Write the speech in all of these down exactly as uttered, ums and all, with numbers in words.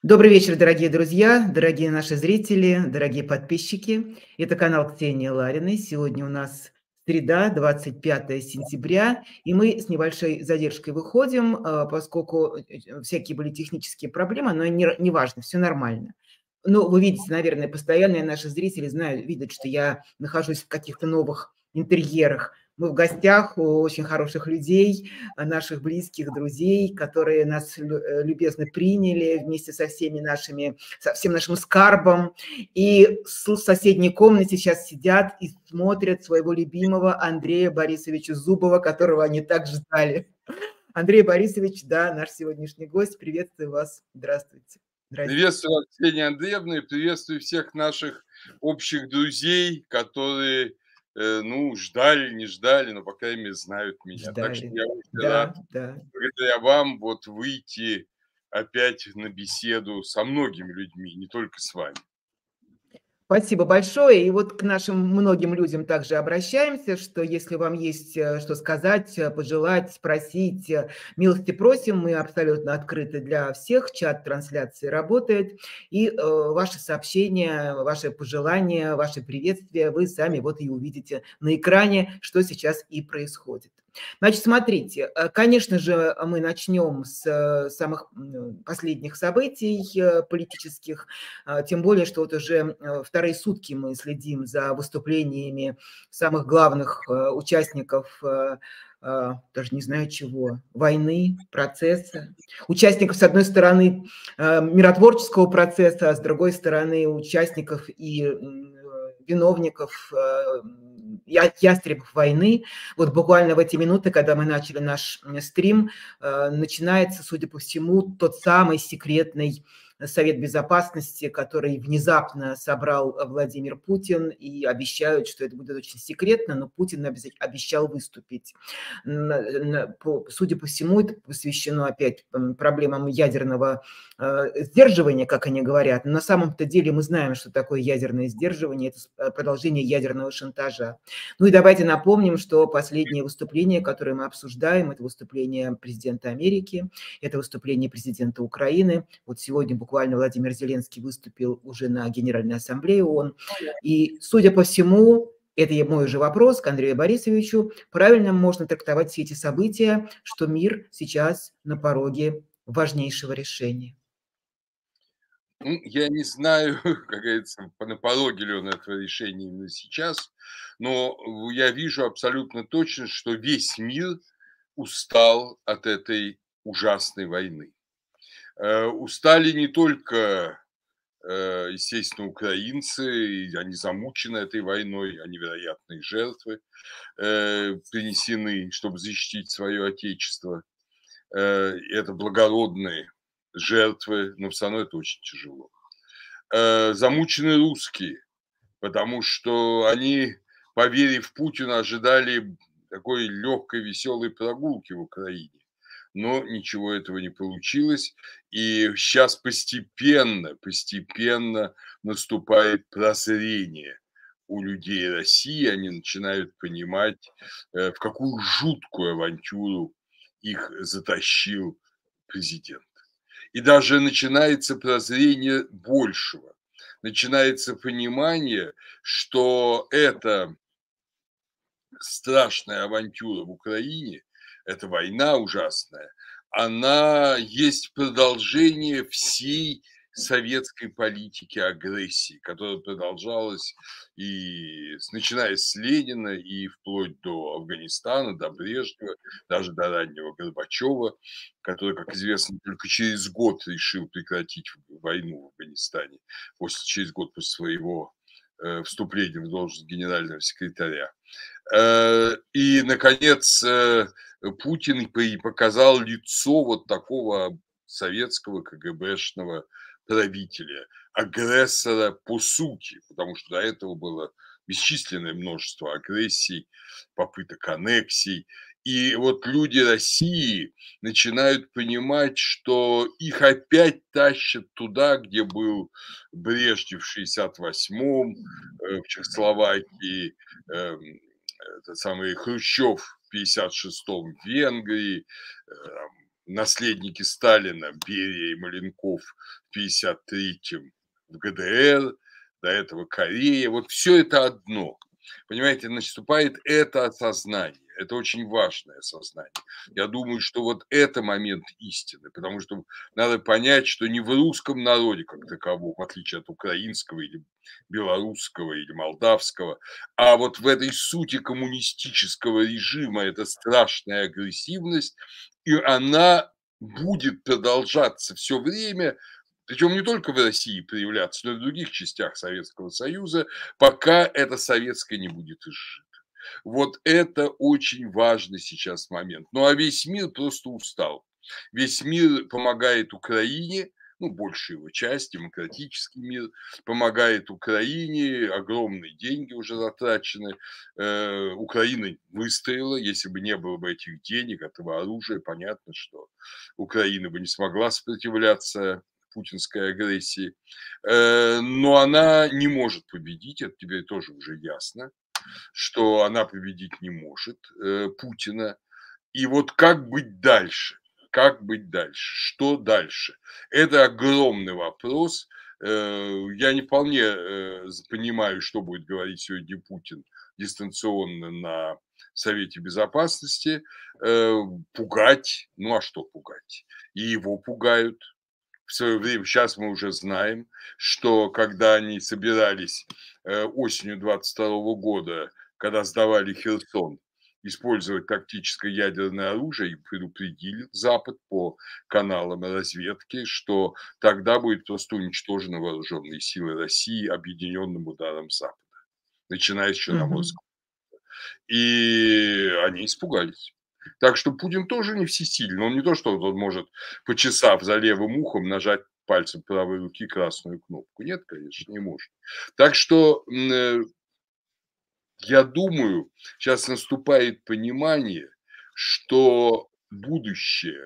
Добрый вечер, дорогие друзья, дорогие наши зрители, дорогие подписчики. Это канал Ксении Лариной. Сегодня у нас среда, двадцать пятое сентября, и мы с небольшой задержкой выходим, а, поскольку э, э, всякие были технические проблемы, но не, р- не важно, все нормально. Ну, вы видите, наверное, постоянные наши зрители знают, видят, что я нахожусь в каких-то новых интерьерах. Мы в гостях у очень хороших людей, а, наших близких, друзей, которые нас лю э, любезно приняли вместе со всеми нашими со всем нашим скарбом. И с в соседней комнате сейчас сидят и смотрят своего любимого Андрея Борисовича Зубова, которого они так ждали. Андрей Борисович, да, наш сегодняшний гость. Приветствую вас. Здравствуйте. Здрасте. Приветствую вас, Ксения Андреевна, и приветствую всех наших общих друзей, которые, э, ну, ждали, не ждали, но, по крайней мере, знают меня. Так что Ждали. я очень рад Да, да. благодаря вам вот выйти опять на беседу со многими людьми, не только с вами. Спасибо большое. И вот к нашим многим людям также обращаемся, что если вам есть э, что сказать, э, пожелать, спросить, э, милости просим. Мы абсолютно открыты для всех. Чат трансляции работает. И э, ваши сообщения, ваши пожелания, ваши приветствия вы сами вот и увидите на экране, что сейчас и происходит. Значит, смотрите, э, конечно же, мы начнем с э, самых м, последних событий э, политических. А, тем более, что вот уже э, вторые сутки мы следим за выступлениями самых главных э, участников, э, э, даже не знаю чего, войны, процесса. Участников, с одной стороны, э, миротворческого процесса, а с другой стороны, участников и м, э, виновников, э, я- ястребов войны. Вот буквально в эти минуты, когда мы начали наш м, стрим, э, начинается, судя по всему, тот самый секретный Совет Безопасности, который внезапно собрал э, Владимир Путин, и обещают, что это будет очень секретно, но Путин обяза- обещал выступить. На- на- по- Судя по всему, это посвящено опять м, проблемам ядерного э, сдерживания, как они говорят. Но на самом-то деле мы знаем, что такое ядерное сдерживание, это с- э, продолжение ядерного шантажа. Ну и давайте напомним, что последнее выступление, которое мы обсуждаем, это выступление президента Америки, это выступление президента Украины. Вот сегодня буквально Владимир Зеленский выступил уже на Генеральной Ассамблее ООН. И, судя по всему, это и мой уже вопрос к Андрею Борисовичу, правильно можно трактовать все эти события, что мир сейчас на пороге важнейшего решения. Ну, я не знаю, как говорится, по- на пороге ли он этого решения именно сейчас, но я вижу абсолютно точно, что весь мир устал от этой ужасной войны. Э, Устали не только э, естественно, украинцы, и они замучены этой войной, а невероятные жертвы э, принесены, чтобы защитить свое отечество. Э, и это благородные жертвы, но все равно это очень тяжело. Э, замучены русские, потому что они, поверив Путину, ожидали такой легкой, веселой прогулки в Украине. Но ничего этого не получилось. И сейчас постепенно, постепенно наступает прозрение у людей России. Они начинают понимать, э, в какую жуткую авантюру их затащил президент. И даже начинается прозрение большего. Начинается понимание, что эта страшная авантюра в Украине, эта война ужасная, она есть продолжение всей советской политики агрессии, которая продолжалась и с, начиная с Ленина и вплоть до Афганистана, до Брежнева, даже до раннего Горбачева, который, как известно, только через год решил прекратить войну в Афганистане, после, через год после своего э, вступления в должность генерального секретаря. Э, и, наконец, э, Путин и показал лицо вот такого советского КГБшного правителя, агрессора по сути, потому что до этого было бесчисленное множество агрессий, попыток аннексий. И вот люди России начинают понимать, что их опять тащат туда, где был Брежнев в шестьдесят восьмом, э, в Чехословакии, этот самый Хрущев в пятьдесят шестом в Венгрии, наследники Сталина, Берия и Маленков в пятьдесят третьем в ГДР, до этого Корея, вот все это одно. Понимаете, наступает это осознание. Это очень важное осознание. Я думаю, что вот это момент истины, потому что надо понять, что не в русском народе как таковом, в отличие от украинского или белорусского или молдавского, а вот в этой сути коммунистического режима это страшная агрессивность, и она будет продолжаться все время, причем не только в России проявляться, но и в других частях Советского Союза, пока это советское не будет изжито. Вот это очень важный сейчас момент. Ну а весь мир просто устал. Весь мир помогает Украине, ну, большая его часть, демократический мир, помогает Украине, огромные деньги уже затрачены. Э, Украина выстояла, если бы не было бы этих денег, этого оружия, понятно, что Украина бы не смогла сопротивляться путинской агрессии. Э, Но она не может победить, это тебе тоже уже ясно, что она победить не может э, Путина. И вот как быть дальше? Как быть дальше? Что дальше? Это огромный вопрос. Э, Я не вполне э, понимаю, что будет говорить сегодня Путин дистанционно на Совете Безопасности. Э, Пугать, ну а что пугать? И его пугают. В свое время, сейчас мы уже знаем, что когда они собирались э, осенью двадцать второго года, когда сдавали Херсон, использовать тактическое ядерное оружие, и предупредили Запад по каналам разведки, что тогда будет просто уничтожены вооруженные силы России объединенным ударом Запада, начиная с Мгм. Черноморска. И они испугались. Так что Путин тоже не всесилен. Он не то, что он может, почесав за левым ухом, нажать пальцем правой руки красную кнопку. Нет, конечно, не может. Так что э, я думаю, сейчас наступает понимание, что будущее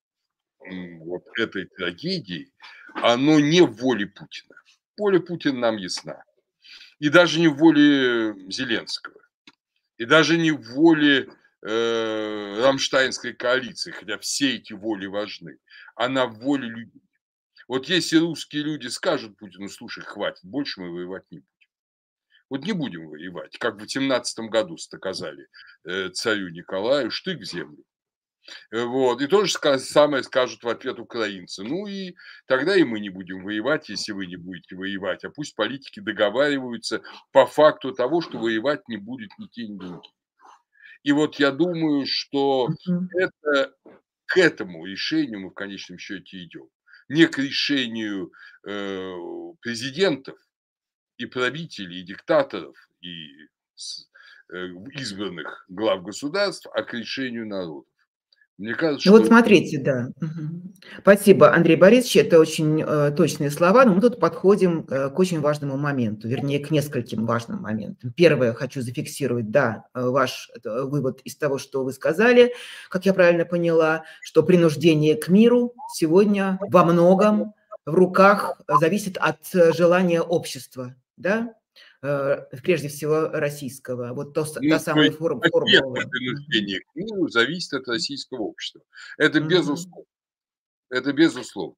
вот этой трагедии, оно не в воле Путина. Воля Путина нам ясна. И даже не в воле Зеленского. И даже не в воле э, Рамштайнской коалиции, хотя все эти воли важны, а на воле людей. Вот если русские люди скажут Путину: слушай, хватит, больше мы воевать не будем. Вот не будем воевать, как в восемнадцатом году сказали э, царю Николаю: штык в землю. Э, Вот. И то же самое скажут в ответ украинцы. Ну и тогда и мы не будем воевать, если вы не будете воевать. А пусть политики договариваются по факту того, что воевать не будет ни те, ни другие. И вот я думаю, что Мгм. это к этому решению мы в конечном счете идем. Не к решению э, президентов и правителей, и диктаторов, и с- э, избранных глав государств, а к решению народа. Мне кажется, Ну вот что смотрите, да. Мгм. Спасибо, Андрей Борисович. Это очень э, точные слова, но мы тут подходим э, к очень важному моменту, вернее, к нескольким важным моментам. Первое, хочу зафиксировать, да, э, ваш э, вывод из того, что вы сказали, как я правильно поняла, что принуждение к миру сегодня во многом в руках э, зависит от э, желания общества, да, Э, прежде всего российского. Вот то, с- та ну, то самая есть форм- ответное формула. Мгм. принуждение к миру зависит от российского общества. Это Мгм. безусловно. Это безусловно.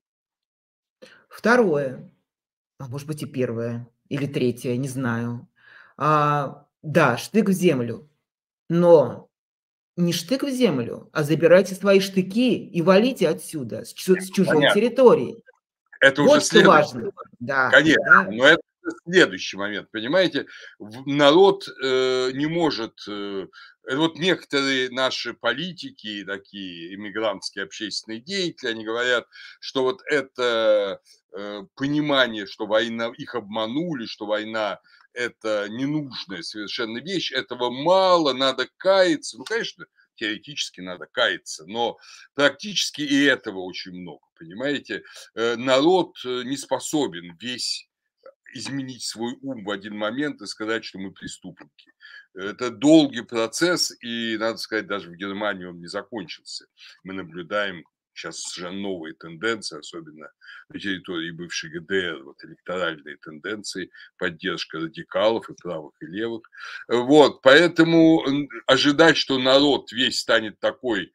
Второе. А может быть, и первое или третье, не знаю. А, да, штык в землю, но не штык в землю, а забирайте свои штыки и валите отсюда, с чу с чужой Понятно. территории. Это уже Вот что следующий. важно. Да, Конечно, да. но это следующий момент, понимаете? В народ, э, не может, э, э, вот некоторые наши политики, такие иммигрантские общественные деятели, они говорят, что вот это, э, понимание, что война их обманули, что война — это ненужная совершенно вещь, этого мало, надо каяться. Ну, конечно, теоретически надо каяться, но практически и этого очень много, понимаете? Э, народ э, не способен весь изменить свой ум в один момент и сказать, что мы преступники. Это долгий процесс, и, надо сказать, даже в Германии он не закончился. Мы наблюдаем Сейчас совершенно новые тенденции, особенно на территории бывшей ГДР, вот электоральные тенденции, поддержка радикалов и правых, и левых. Вот, поэтому ожидать, что народ весь станет такой,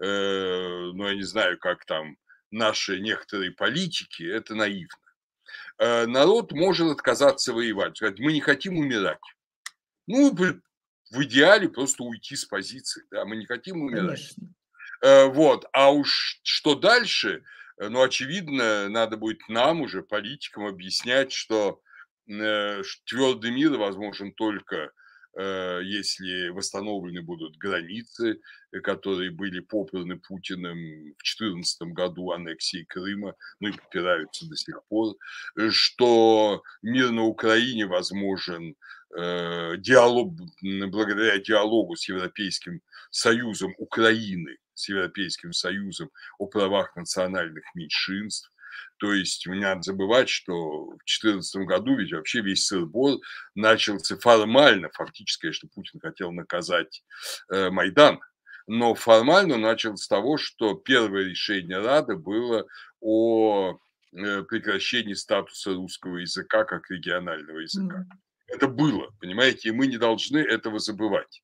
э, ну, я не знаю, как там наши некоторые политики, это наивно. Э, народ может отказаться воевать, сказать, мы не хотим умирать. Ну, в идеале просто уйти с позиции, да, мы не хотим умирать. Конечно. Э, вот, а уж что дальше, ну, очевидно, надо будет нам уже, политикам, объяснять, что э, твердый мир возможен только э, если восстановлены будут границы, э, которые были попраны Путиным в две тысячи четырнадцатом году аннексией Крыма, ну и попираются до сих пор, э, что мир на Украине возможен э, диалог, благодаря диалогу с Европейским Союзом Украины, с Европейским Союзом о правах национальных меньшинств. То есть не надо забывать, что в две тысячи четырнадцатом году ведь вообще весь сыр-бор начался формально, фактически, конечно, Путин хотел наказать э, Майдан, но формально начал с того, что первое решение Рады было о э, прекращении статуса русского языка как регионального языка. М. Это было, понимаете, и мы не должны этого забывать.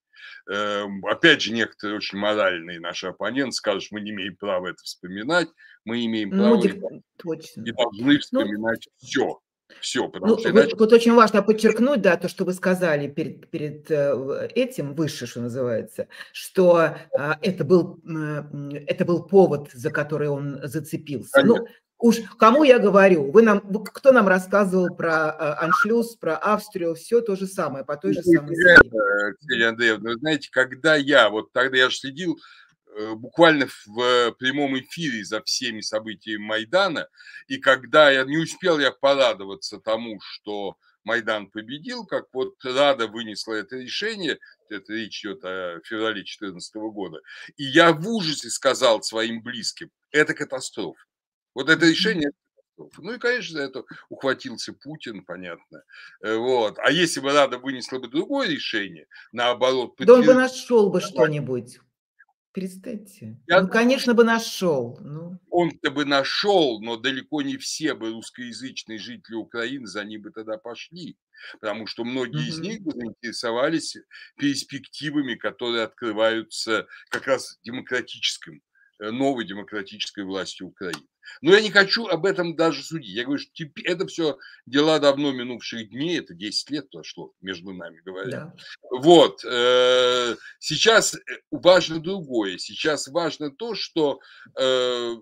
Опять же, некоторые очень моральные наши оппоненты скажут, мы не имеем права это вспоминать, мы имеем Ну, право дик и, точно. и должны Ну, вспоминать все, все, потому ну, что вы иначе... тут очень важно подчеркнуть, да, то, что вы сказали перед перед, э, в этим, выше, что называется, что, а, это был, м, это был повод, за который он зацепился. Конечно. Ну, уж кому я говорю? Вы нам вы кто нам рассказывал про, а, аншлюз, про Австрию? Все то же самое, по той же самой схеме. Это, Ксения Андреевна, вы знаете, когда я, вот тогда я же следил э, буквально в прямом эфире за всеми событиями Майдана, и когда я не успел я порадоваться тому, что Майдан победил, как вот Рада вынесла это решение, это речь идет о феврале две тысячи четырнадцатого года, и я в ужасе сказал своим близким, это катастрофа. Вот это Мгм. решение, ну и, конечно, за это ухватился Путин, понятно. Э, Вот. А если бы Рада вынесла бы другое решение, наоборот, Да он бы подтвердила, нашел бы что-нибудь. Перестаньте. я Ну, думаю, конечно что бы нашел. Ну. он-то бы нашел, но далеко не все бы русскоязычные жители Украины за ним бы тогда пошли, потому что многие из них Мгм. бы заинтересовались перспективами, которые открываются как раз демократическим, э, новой демократической власти Украины. Но я не хочу об этом даже судить. Я говорю, что теперь это все дела давно минувших дней, это десять лет прошло, между нами говоря. Да. Вот. э, Сейчас э, важно другое. Сейчас важно то, что э,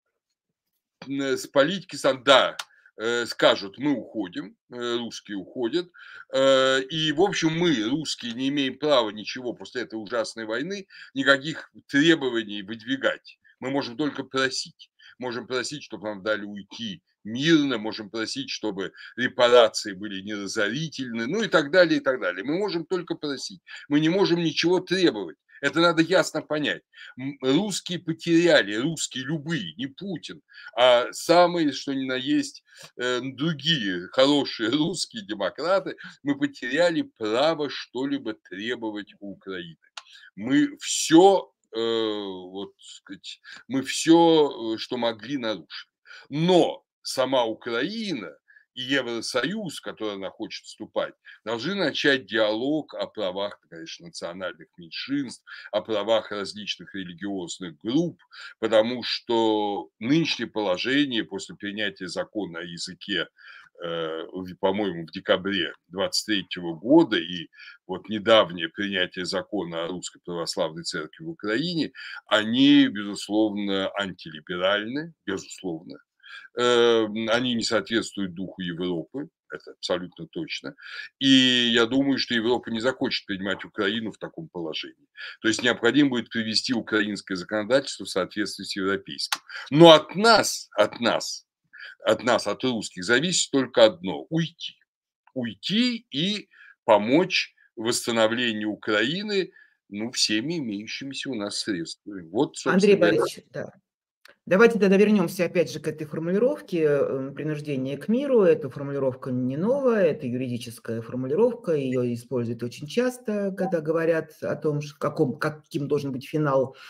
н- с политики сам, да, э, скажут, мы уходим, э, русские уходят, э, и, в общем, мы, русские, не имеем права ничего после этой ужасной войны, никаких требований выдвигать. Мы можем только просить. Можем просить, чтобы нам дали уйти мирно, можем просить, чтобы репарации были не разорительны, ну и так далее, и так далее. Мы можем только просить. Мы не можем ничего требовать. Это надо ясно понять. М, Русские потеряли, русские любые, не Путин, а самые, что ни на есть, э, другие хорошие русские демократы, мы потеряли право что-либо требовать у Украины. Мы все, э, вот сказать, мы все, э, что могли, нарушили. Но сама Украина и Евросоюз, в который она хочет вступать, должны начать диалог о правах, конечно, национальных меньшинств, о правах различных религиозных групп, потому что нынешнее положение после принятия закона о языке, э, по-моему, в декабре двадцать третьего года и вот недавнее принятие закона о Русской Православной Церкви в Украине, они, безусловно, антилиберальны, безусловно. Э, Они не соответствуют духу Европы, это абсолютно точно. И я думаю, что Европа не захочет принимать Украину в таком положении. То есть необходимо будет привести украинское законодательство в соответствии с европейским. Но от нас, от нас, от нас, от русских, зависит только одно – уйти. Уйти и помочь восстановлению Украины, ну, всеми имеющимися у нас средствами. Вот, Андрей собственно говоря. Борисович, да. Давайте тогда вернемся опять же к этой формулировке э, принуждения к миру. Эта формулировка не новая, это юридическая формулировка, ее используют очень часто, когда говорят о том, ш- каком, каким должен быть финал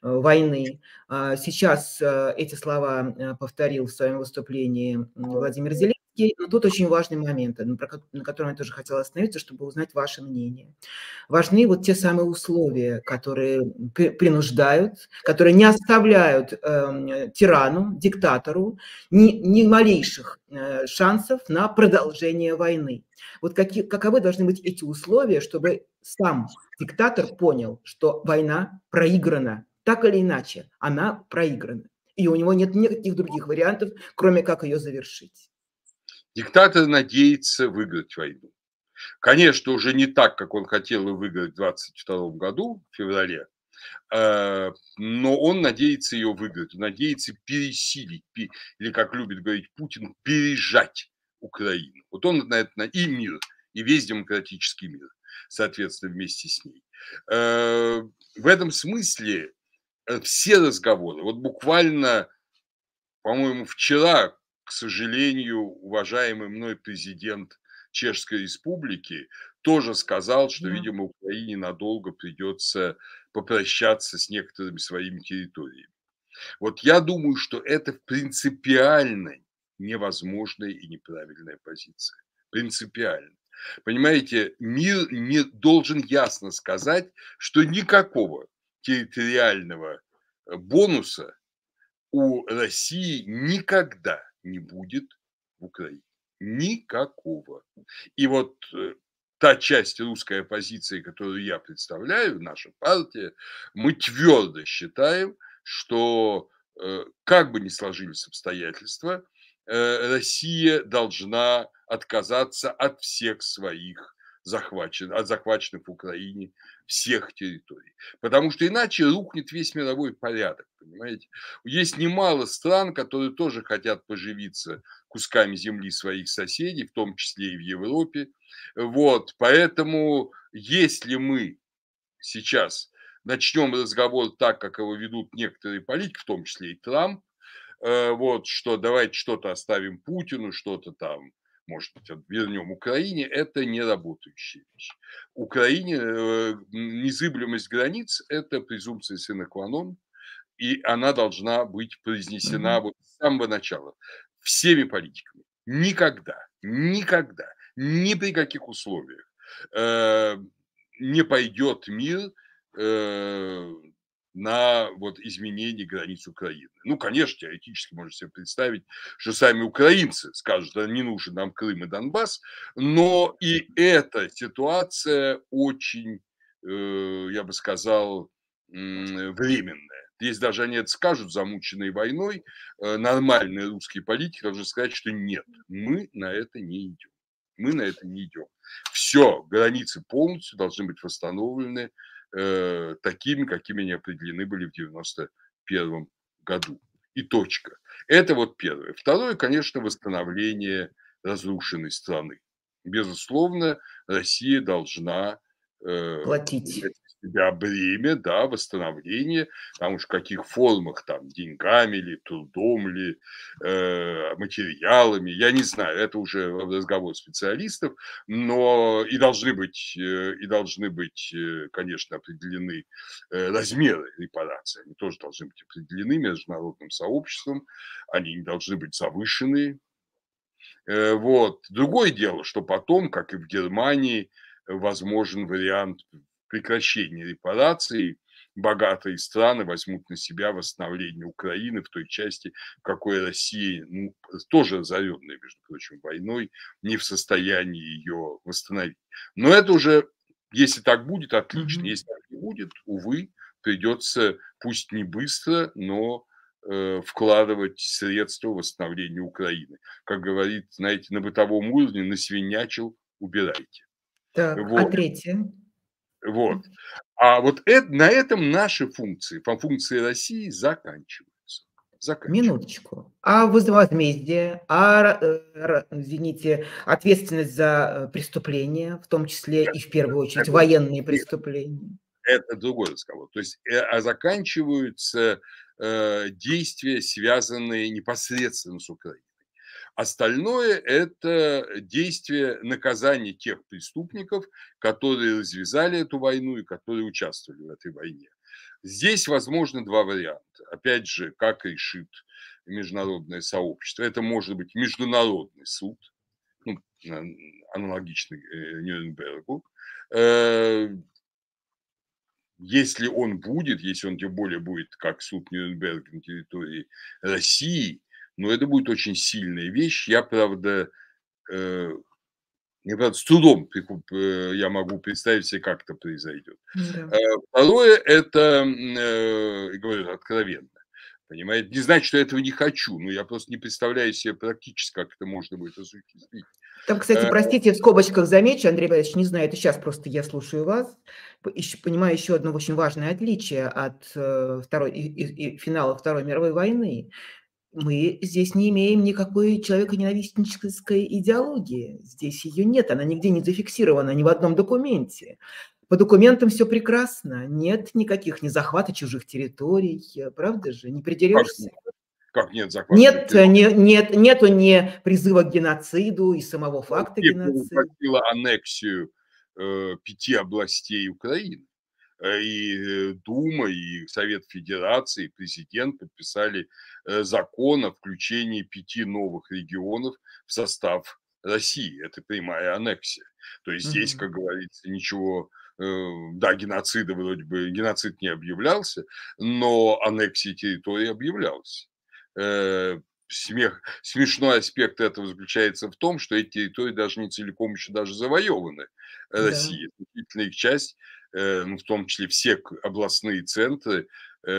войны. А, сейчас эти слова повторил в своем выступлении Владимир Зеленский. Но тут очень важный момент, на котором я тоже хотела остановиться, чтобы узнать ваше мнение. Важны вот те самые условия, которые принуждают, которые не оставляют э, тирану, диктатору ни, ни малейших э, шансов на продолжение войны. Вот какие, каковы должны быть эти условия, чтобы сам диктатор понял, что война проиграна, так или иначе, она проиграна. И у него нет никаких других вариантов, кроме как ее завершить. Диктатор надеется выиграть войну. Конечно, уже не так, как он хотел ее выиграть в двадцать втором году, в феврале, но он надеется ее выиграть, надеется пересилить, или, как любит говорить Путин, пережать Украину. Вот он на это, и мир, и весь демократический мир, соответственно, вместе с ней. В этом смысле все разговоры, вот буквально, по-моему, вчера, к сожалению, уважаемый мной президент Чешской Республики тоже сказал, что, видимо, Украине надолго придется попрощаться с некоторыми своими территориями. Вот я думаю, что это принципиально невозможная и неправильная позиция. Принципиально. Понимаете, мир не должен ясно сказать, что никакого территориального бонуса у России никогда не будет в Украине. Никакого. И вот та часть русской оппозиции, которую я представляю, наша партия, мы твердо считаем, что как бы ни сложились обстоятельства, Россия должна отказаться от всех своих захваченных, от захваченных в Украине всех территорий. Потому что иначе рухнет весь мировой порядок, понимаете. Есть немало стран, которые тоже хотят поживиться кусками земли своих соседей, в том числе и в Европе. Вот, поэтому если мы сейчас начнем разговор так, как его ведут некоторые политики, в том числе и Трамп, вот, что давайте что-то оставим Путину, что-то там, может быть, вернем Украине, это не работающая вещь. Украине незыблемость границ – это презумпция sine qua non, и она должна быть произнесена вот с самого начала всеми политиками. Никогда, никогда, ни при каких условиях не пойдет мир на вот изменение границ Украины. Ну, конечно, теоретически можно себе представить, что сами украинцы скажут, да не нужен нам Крым и Донбасс, но и эта ситуация очень, я бы сказал, временная. Если даже они это скажут, замученные войной, нормальные русские политики должны сказать, что нет, мы на это не идем. Мы на это не идем. Все, границы полностью должны быть восстановлены э, такими, какими они определены были в девяносто первом году. И точка. Это вот первое. Второе, конечно, восстановление разрушенной страны. Безусловно, Россия должна э, платить. себя бремя, да, восстановления, там уж в каких формах, там, деньгами ли, трудом ли, э, материалами, я не знаю, это уже разговор специалистов, но и должны быть, э, и должны быть, э, конечно, определены э, размеры репараций, они тоже должны быть определены международным сообществом, они не должны быть завышены. Э, вот. Другое дело, что потом, как и в Германии, возможен вариант прекращения репараций, богатые страны возьмут на себя восстановление Украины в той части, в какой Россия, ну, тоже разоренная, между прочим, войной, не в состоянии ее восстановить. Но это уже, если так будет, отлично. Mm-hmm. Если так не будет, увы, придется, пусть не быстро, но э, вкладывать средства в восстановление Украины. Как говорит, знаете, на бытовом уровне, насвинячил, убирайте. Так, вот. А третье? Вот. А вот это, на этом наши функции, по функции России заканчиваются. заканчиваются. Минуточку. А возмездие, а, извините, ответственность за преступления, в том числе и в первую очередь это, военные это, преступления? Это другой разговор. То есть, а заканчиваются э, действия, связанные непосредственно с Украиной. Остальное – это действие наказания тех преступников, которые развязали эту войну и которые участвовали в этой войне. Здесь возможно два варианта. Опять же, как решит международное сообщество. Это может быть международный суд, ну, аналогичный э, Нюрнбергу. Э, Если он будет, если он тем более будет как суд Нюрнберга на территории России, но это будет очень сильная вещь. Я, правда, э, я, правда, с трудом э, я могу представить себе, как это произойдет. Да. Э, Второе, это, э, говорю откровенно, понимаете, не значит, что я этого не хочу, но я просто не представляю себе практически, как это можно будет осуществить. Там, кстати, Э, простите, в скобочках замечу, Андрей Борисович, не знаю, это сейчас просто я слушаю вас, п ещё понимаю еще одно очень важное отличие от, э, второй и и и финала Второй мировой войны. Мы здесь не имеем никакой человеконенавистнической идеологии. Здесь ее нет, она нигде не зафиксирована, ни в одном документе. По документам все прекрасно, нет никаких ни захвата чужих территорий, э, правда же, не как, придерешься. как нет захвата Нет, э, территории? не нет нету ни призыва к геноциду и самого факта Киев геноцида. провозгласила аннексию э, пяти областей Украины. Э, И э, Дума, и Совет Федерации, и президент подписали э, закон о включении пяти новых регионов в состав России. Это прямая аннексия. То есть здесь, Мгм. как говорится, ничего, э, да, геноцида вроде бы, геноцид не объявлялся, но аннексия территории объявлялась. Э, Смех, смешной аспект этого заключается в том, что эти территории даже не целиком еще даже завоеваны Да. Россией. Значительная их часть, э, ну, в том числе все к- областные центры,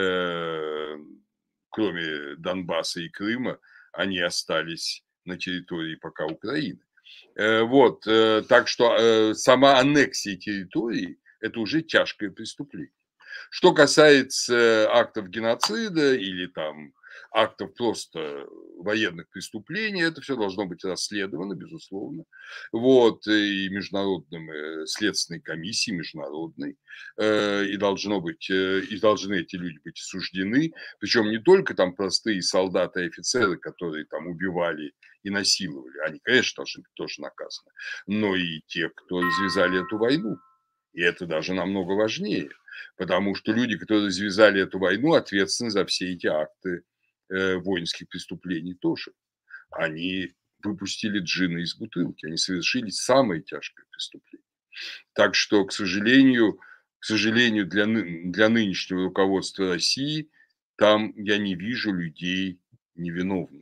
э, кроме Донбасса и Крыма, они остались на территории пока Украины. Э, Вот, э, так что э, сама аннексия территории – это уже тяжкое преступление. Что касается актов геноцида или там актов просто военных преступлений, это все должно быть расследовано, безусловно. Вот, и международным э, следственной комиссией, международной, э, и должно быть, э, и должны эти люди быть осуждены, причем не только там простые солдаты и офицеры, которые там убивали и насиловали, они, конечно, должны быть тоже наказаны, но и те, кто развязали эту войну. И это даже намного важнее, потому что люди, которые развязали эту войну, ответственны за все эти акты э, воинских преступлений тоже. Они выпустили джина из бутылки, они совершили самое тяжкое преступление. Так что, к сожалению, к сожалению, для, ны- для нынешнего руководства России там я не вижу людей невиновных.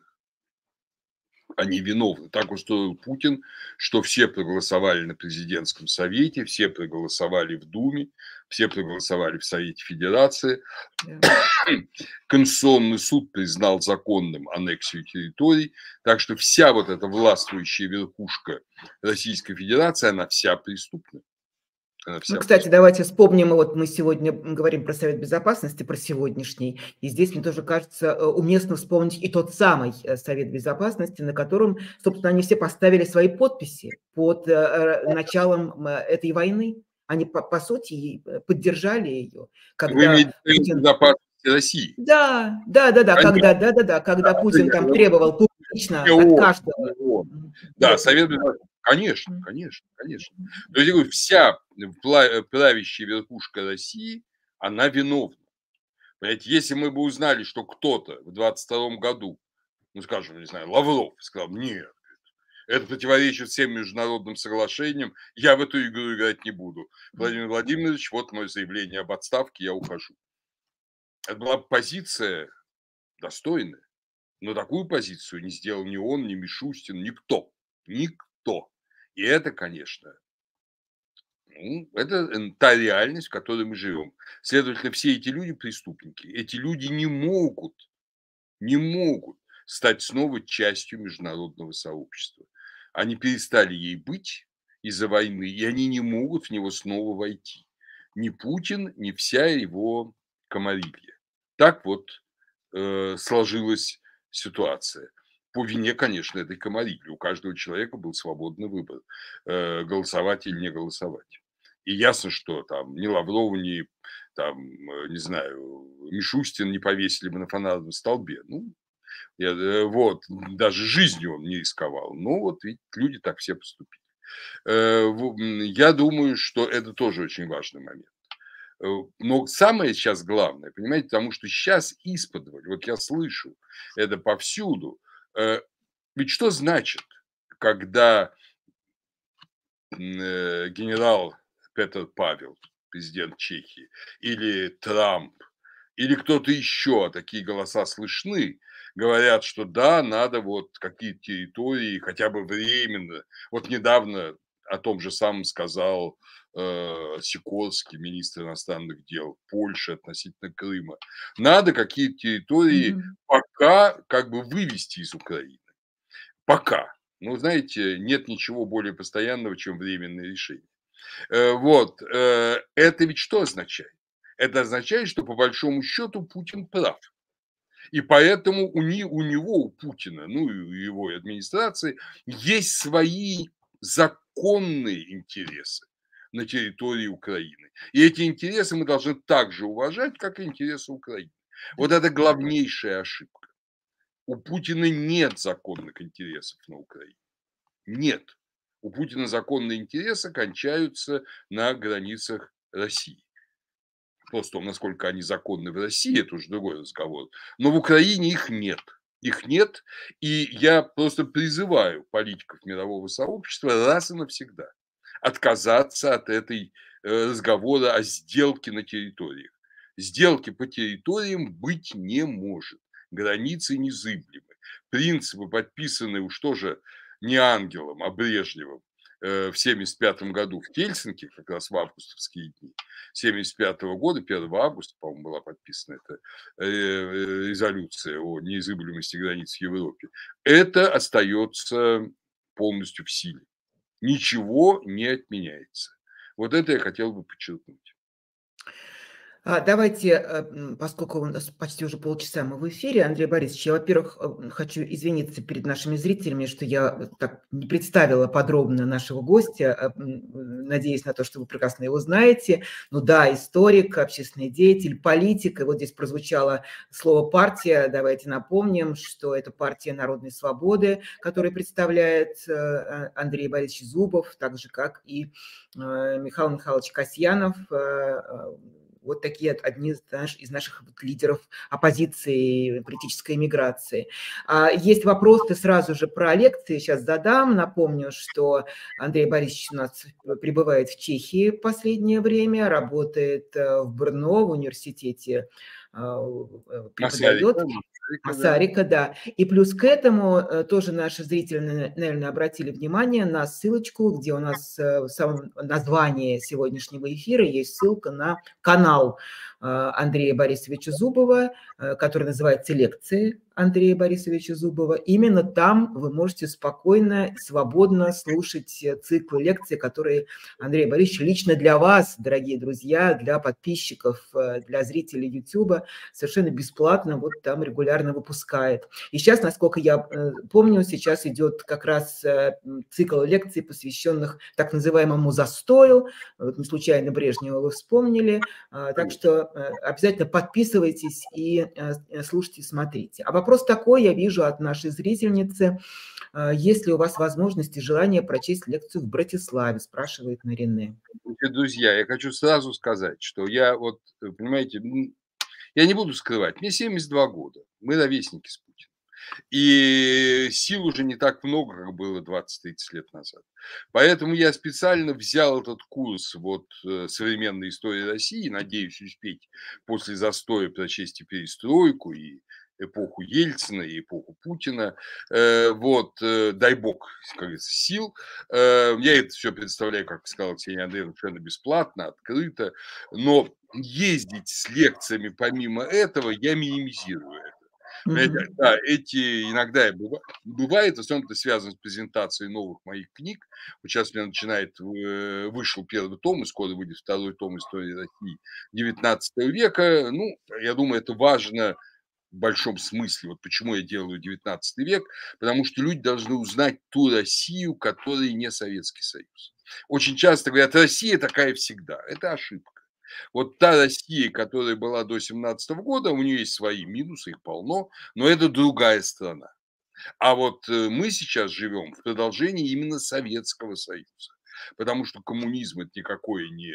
Они виновны. Так устроил Путин, что все проголосовали на президентском совете, все проголосовали в Думе, все проголосовали в Совете Федерации. Да. Конституционный суд признал законным аннексию территорий. Так что вся вот эта властвующая верхушка Российской Федерации, она вся преступна. Она Ну, вся кстати, преступна. давайте вспомним, вот мы сегодня говорим про Совет Безопасности, про сегодняшний, и здесь, мне тоже кажется, э, уместно вспомнить и тот самый э, Совет Безопасности, на котором, собственно, они все поставили свои подписи под э, э, началом э, этой войны. Они, по, по сути, и, э, поддержали ее, Вы когда имеете в виду Путин. безопасности России? Да, да-да-да, Конечно, когда, да-да-да, когда Путин там требовал публично не от он, не каждого он. м, Да, подпись. Совет Безопасности. Конечно, М, конечно, конечно. м, То есть я говорю, вся пла- правящая верхушка России, она виновна. Понимаете, если мы бы узнали, что кто-то в двадцать втором году, ну, скажем, не знаю, Лавров сказал, нет, это противоречит всем международным соглашениям, я в эту игру играть не буду. Владимир Владимирович, вот мое заявление об отставке, я ухожу. Это была позиция достойная. Но такую позицию не сделал ни он, ни Мишустин, никто. Никто. И это, конечно, ну, это э, та реальность, в которой мы живем. Следовательно, все эти люди преступники. Эти люди не могут, не могут стать снова частью международного сообщества. Они перестали ей быть из-за войны, и они не могут в него снова войти. Ни Путин, ни вся его комарилья. Так вот э, сложилась ситуация. По вине, конечно, этой комарильи. У каждого человека был свободный выбор, э, голосовать или не голосовать. И ясно, что там ни Лаврова, ни там, э, не знаю, Мишустин не повесили бы на фонарном столбе. Ну, я, э, вот, даже жизнью он не рисковал. Но вот ведь люди так все поступили. Э, в- м, Я думаю, что это тоже очень важный момент. Э, но самое сейчас главное, понимаете, потому что сейчас исподволь, вот я слышу это повсюду. Э, ведь что значит, когда м, э, генерал Петр Павел, президент Чехии, или Трамп, или кто-то еще, такие голоса слышны, говорят, что да, надо вот какие-то территории хотя бы временно. Вот недавно о том же самом сказал э, Сикорский, министр иностранных дел Польши относительно Крыма. Надо какие-то территории Мгм. пока как бы вывести из Украины. Пока. Ну, знаете, нет ничего более постоянного, чем временное решение. Э, вот, э, это ведь что означает? Это означает, что по большому счету Путин прав. И поэтому у, ни, у него, у Путина, ну и у его администрации, есть свои законные интересы на территории Украины. И эти интересы мы должны так же уважать, как и интересы Украины. Вот это главнейшая ошибка. У Путина нет законных интересов на Украине. Нет. У Путина законные интересы кончаются на границах России. Вопрос в том, насколько они законны в России, это уже другой разговор. Но в Украине их нет. Их нет. И я просто призываю политиков мирового сообщества раз и навсегда отказаться от этой э, разговора о сделке на территориях. Сделки по территориям быть не может. Границы незыблемы. Принципы, подписанные уж тоже не ангелом, а Брежневым э, в семьдесят пятом году в Хельсинки, как раз в августовские дни, семьдесят пятого года, первого августа, по-моему, была подписана эта э, э, резолюция о неизыблемости границ в Европе, это остается полностью в силе. Ничего не отменяется. Вот это я хотел бы подчеркнуть. А, давайте, э, м, поскольку у нас почти уже полчаса мы в эфире, Андрей Борисович, я, во-первых, э, хочу извиниться перед нашими зрителями, что я вот так не представила подробно нашего гостя. э, м, э, Надеюсь на то, что вы прекрасно его знаете. Ну да, историк, общественный деятель, политик. И вот здесь прозвучало слово «партия». Давайте напомним, что это партия Народной свободы, которую представляет э, а- Андрей Борисович Зубов, так же, как и э, Михаил Михайлович Касьянов. э, э, Вот такие одни из, наш- из наших вот лидеров оппозиции, политической миграции. А, Есть вопросы сразу же про лекции, сейчас задам. Напомню, что Андрей Борисович у нас пребывает в Чехии в последнее время, работает э, в Брно, в университете а, э, Масарика, преподает. Масарика, да. Масарика, да. И плюс к этому э, тоже наши зрители, на- наверное, обратили внимание на ссылочку, где у нас э, в самом названии сегодняшнего эфира есть ссылка на канал э, Андрея Борисовича Зубова, э, который называется «Лекции Андрея Борисовича Зубова». Именно там вы можете спокойно, свободно слушать э, циклы лекций, которые Андрей Борисович лично для вас, дорогие друзья, для подписчиков, э, для зрителей YouTube совершенно бесплатно вот там регулярно выпускает. И сейчас, насколько я э, помню, сейчас идет как раз э, цикл лекций, посвященных так называемому застою. Вот не случайно Брежнева вы вспомнили. А, Так что э, обязательно подписывайтесь и э, слушайте, смотрите. А вопрос такой, я вижу от нашей зрительницы. А, Есть ли у вас возможность и желание прочесть лекцию в Братиславе, спрашивает Нарине. Значит, друзья, я хочу сразу сказать, что я вот, э, понимаете, м, я не буду скрывать, мне семьдесят два года, мы ровесники с Путиным. И сил уже не так много, как было двадцать-тридцать лет назад. Поэтому я специально взял этот курс вот э, современной истории России, надеюсь успеть после застоя прочесть и перестройку, и эпоху Ельцина, и эпоху Путина. Э, Вот, э, дай бог, как говорится, сил. Э, Я это все представляю, как сказала Ксения Андреевна, совершенно бесплатно, открыто. Но ездить с лекциями помимо этого я минимизирую. Понимаете, Мгм. да, эти иногда и быва бывает, в основном это связано с презентацией новых моих книг. Вот сейчас у меня начинает, э, вышел первый том, и скоро выйдет второй том "Истории России девятнадцатого века". Ну, я думаю, это важно в большом смысле. Вот почему я делаю девятнадцатый век, потому что люди должны узнать ту Россию, которая не Советский Союз. Очень часто говорят: "Россия такая всегда". Это ошибка. Вот та Россия, которая была до семнадцатого года, у нее есть свои минусы, их полно, но это другая страна. А вот э, мы сейчас живем в продолжении именно Советского Союза, потому что коммунизм это никакое не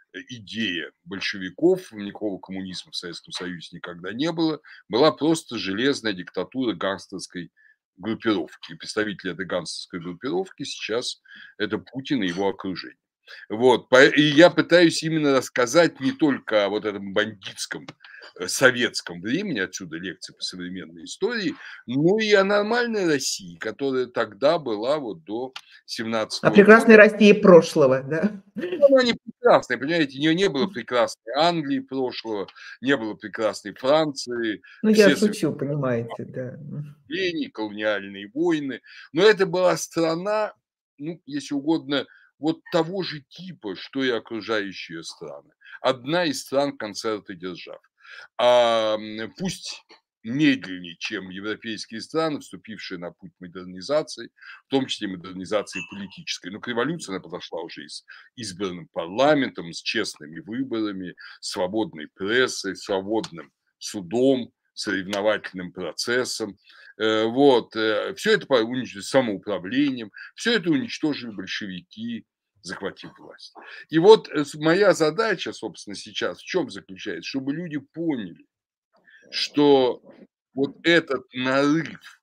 идея большевиков, никакого коммунизма в Советском Союзе никогда не было, была просто железная диктатура гангстерской группировки. И представители этой гангстерской группировки сейчас это Путин и его окружение. Вот, и я пытаюсь именно рассказать не только о вот этом бандитском советском времени, отсюда лекции по современной истории, но и о нормальной России, которая тогда была вот до О семнадцатого года. прекрасной России прошлого, да? Она не прекрасная, понимаете, у нее не было прекрасной Англии прошлого, не было прекрасной Франции, Ну, я все шучу, понимаете, да. совершенные колониальные войны, но это была страна, ну, если угодно, вот того же типа, что и окружающие страны. Одна из стран концерта держав. А, пусть медленнее, чем европейские страны, вступившие на путь модернизации, в том числе модернизации политической. Но к революции она подошла уже и с избранным парламентом, с честными выборами, свободной прессой, свободным судом, соревновательным процессом. Вот. Все это самоуправлением, все это уничтожили большевики, захватив власть. И вот моя задача, собственно, сейчас в чем заключается? Чтобы люди поняли, что вот этот нарыв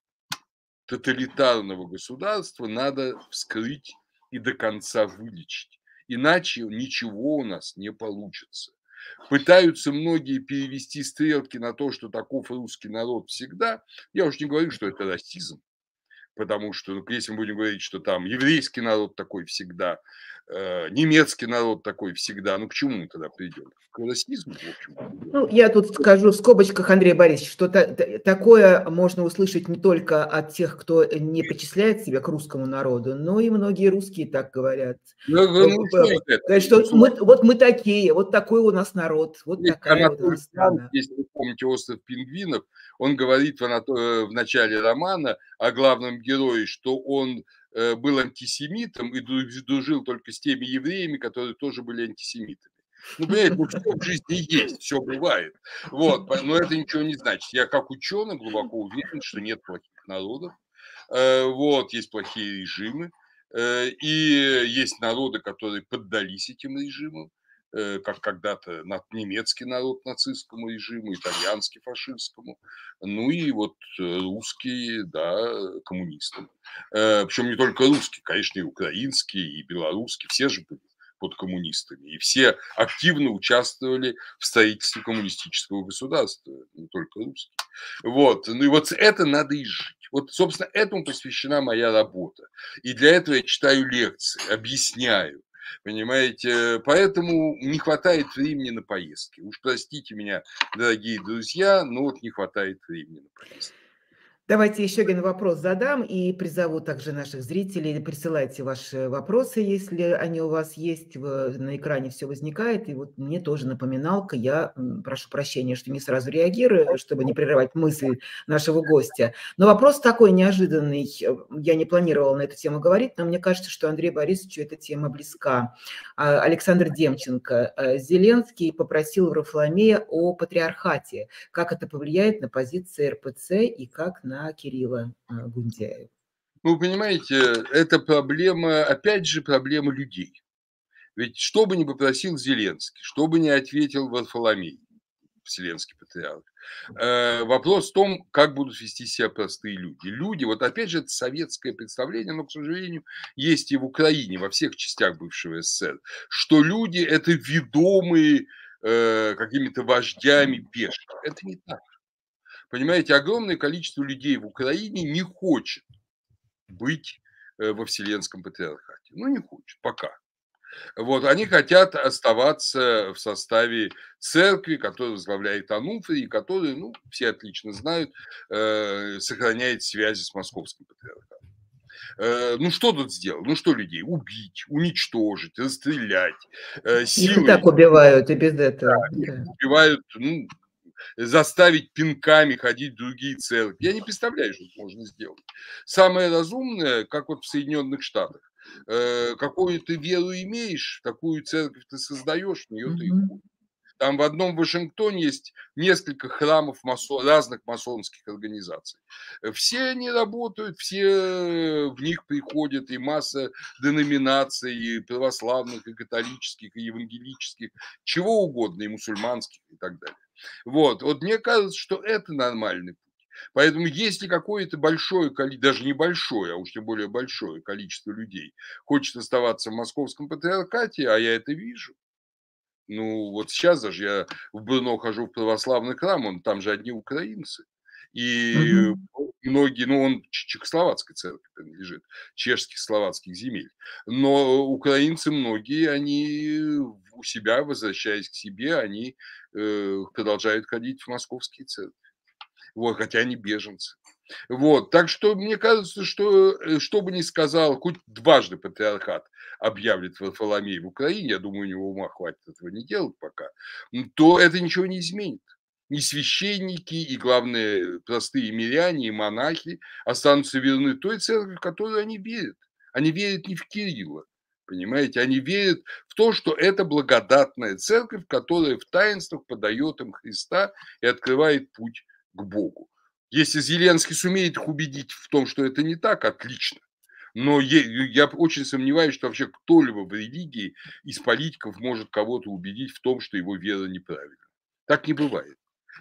тоталитарного государства надо вскрыть и до конца вылечить. Иначе ничего у нас не получится. Пытаются многие перевести стрелки на то, что таков русский народ всегда. Я уж не говорю, что это расизм. Потому что, ну, если мы будем говорить, что там еврейский народ такой всегда, э, немецкий народ такой всегда, ну к чему мы тогда придем? К расизму, в общем. Ну, я тут скажу в скобочках, Андрей Борисович, что та, та, такое можно услышать не только от тех, кто не причисляет себя к русскому народу, но и многие русские так говорят. Ну, ну, говорят, что мы, вот мы такие, вот такой у нас народ, вот Есть такая вот у нас страна. Если вы помните «Остров пингвинов», он говорит в, в начале романа о главном герое, что он э, был антисемитом и дружил только с теми евреями, которые тоже были антисемитами. Ну, понимаете, ну, все в жизни есть, все бывает. Вот, но это ничего не значит. Я как ученый глубоко уверен, что нет плохих народов. Э, вот, есть плохие режимы. Э, и есть народы, которые поддались этим режимам, как когда-то немецкий народ нацистскому режиму, итальянский фашистскому, ну и вот русские, да, коммунистам. Причем не только русские, конечно, и украинские, и белорусские, все же были под коммунистами, и все активно участвовали в строительстве коммунистического государства, не только русские. Вот, ну и вот это надо изжить. Вот, собственно, этому посвящена моя работа. И для этого я читаю лекции, объясняю. Понимаете, поэтому не хватает времени на поездки. Уж простите меня, дорогие друзья, но вот не хватает времени на поездки. Давайте еще один вопрос задам и призову также наших зрителей. Присылайте ваши вопросы, если они у вас есть. На экране все возникает. И вот мне тоже напоминалка. Я прошу прощения, что не сразу реагирую, чтобы не прерывать мысль нашего гостя. Но вопрос такой неожиданный. Я не планировала на эту тему говорить, но мне кажется, что Андрею Борисовичу эта тема близка. Александр Демченко. Зеленский попросил Варфоломея о патриархате. Как это повлияет на позиции эр пэ цэ и как на на Кирилла Гундяева? Ну, понимаете, это проблема, опять же, проблема людей. Ведь что бы ни попросил Зеленский, что бы ни ответил Варфоломей, вселенский патриарх, э, вопрос в том, как будут вести себя простые люди. Люди, вот опять же, это советское представление, но, к сожалению, есть и в Украине, во всех частях бывшего эс эс эс эр, что люди – это ведомые э, какими-то вождями пешки. Это не так. Понимаете, огромное количество людей в Украине не хочет быть во Вселенском патриархате. Ну, не хочет пока. Вот, они хотят оставаться в составе церкви, которую возглавляет Ануфрий, и которая, ну, все отлично знают, э, сохраняет связи с московским патриархатом. Э, ну, что тут сделать? Ну, что людей? Убить, уничтожить, расстрелять. Э, Их и так убивают, и без этого. Да, да. Убивают, ну, заставить пинками ходить в другие церкви. Я не представляю, что это можно сделать. Самое разумное, как вот в Соединенных Штатах, э, какую ты веру имеешь, такую церковь ты создаешь, в нее ты и ходишь. Там в одном Вашингтоне есть несколько храмов масо разных масонских организаций. Все они работают, все в них приходят, и масса деноминаций, и православных, и католических, и евангелических, чего угодно, и мусульманских, и так далее. Вот, вот мне кажется, что это нормальный путь. Поэтому если какое-то большое количество, даже небольшое, а уж тем более большое количество людей хочет оставаться в московском патриархате, а я это вижу. Ну, вот сейчас даже я в Брно хожу в православный храм, он, там же одни украинцы. И Мгм. многие, ну, он ч чехословацкой церкви принадлежит, чешских, словацких земель. Но украинцы многие, они у себя, возвращаясь к себе, они, э, продолжают ходить в московские церкви. Вот, хотя они беженцы. Вот, так что мне кажется, что, э, что бы ни сказал, хоть дважды патриархат объявит Варфоломей в Украине, я думаю, у него ума хватит этого не делать пока, м, то это ничего не изменит. И священники, и, главное, простые миряне, и монахи останутся верны той церкви, в которую они верят. Они верят не в Кирилла, понимаете, они верят в то, что это благодатная церковь, которая в таинствах подает им Христа и открывает путь к Богу. Если Зеленский сумеет их убедить в том, что это не так, отлично. Но е я очень сомневаюсь, что вообще кто-либо в религии из политиков может кого-то убедить в том, что его вера неправильна. Так не бывает.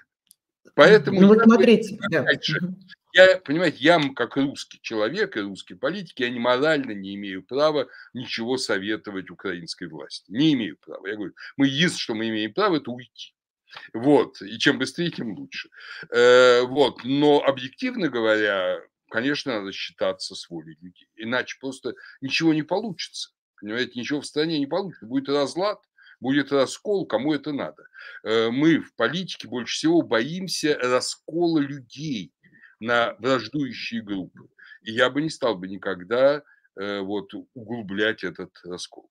Мгм. Поэтому Ну вот я бы, смотрите, да. опять же, Мгм. я, понимаете, я, м, как русский человек и русский политик, я ни морально не имею права ничего советовать украинской власти. Не имею права. Я говорю, мы единственное, что мы имеем право- это уйти. Вот, и чем быстрее, тем лучше. Э, вот, но объективно говоря, конечно, надо считаться с волей людей, иначе просто ничего не получится. Понимаете, ничего в стране не получится. Будет разлад, будет раскол, кому это надо. Э, мы в политике больше всего боимся раскола людей на враждующие группы. И я бы не стал бы никогда, э, вот углублять этот раскол.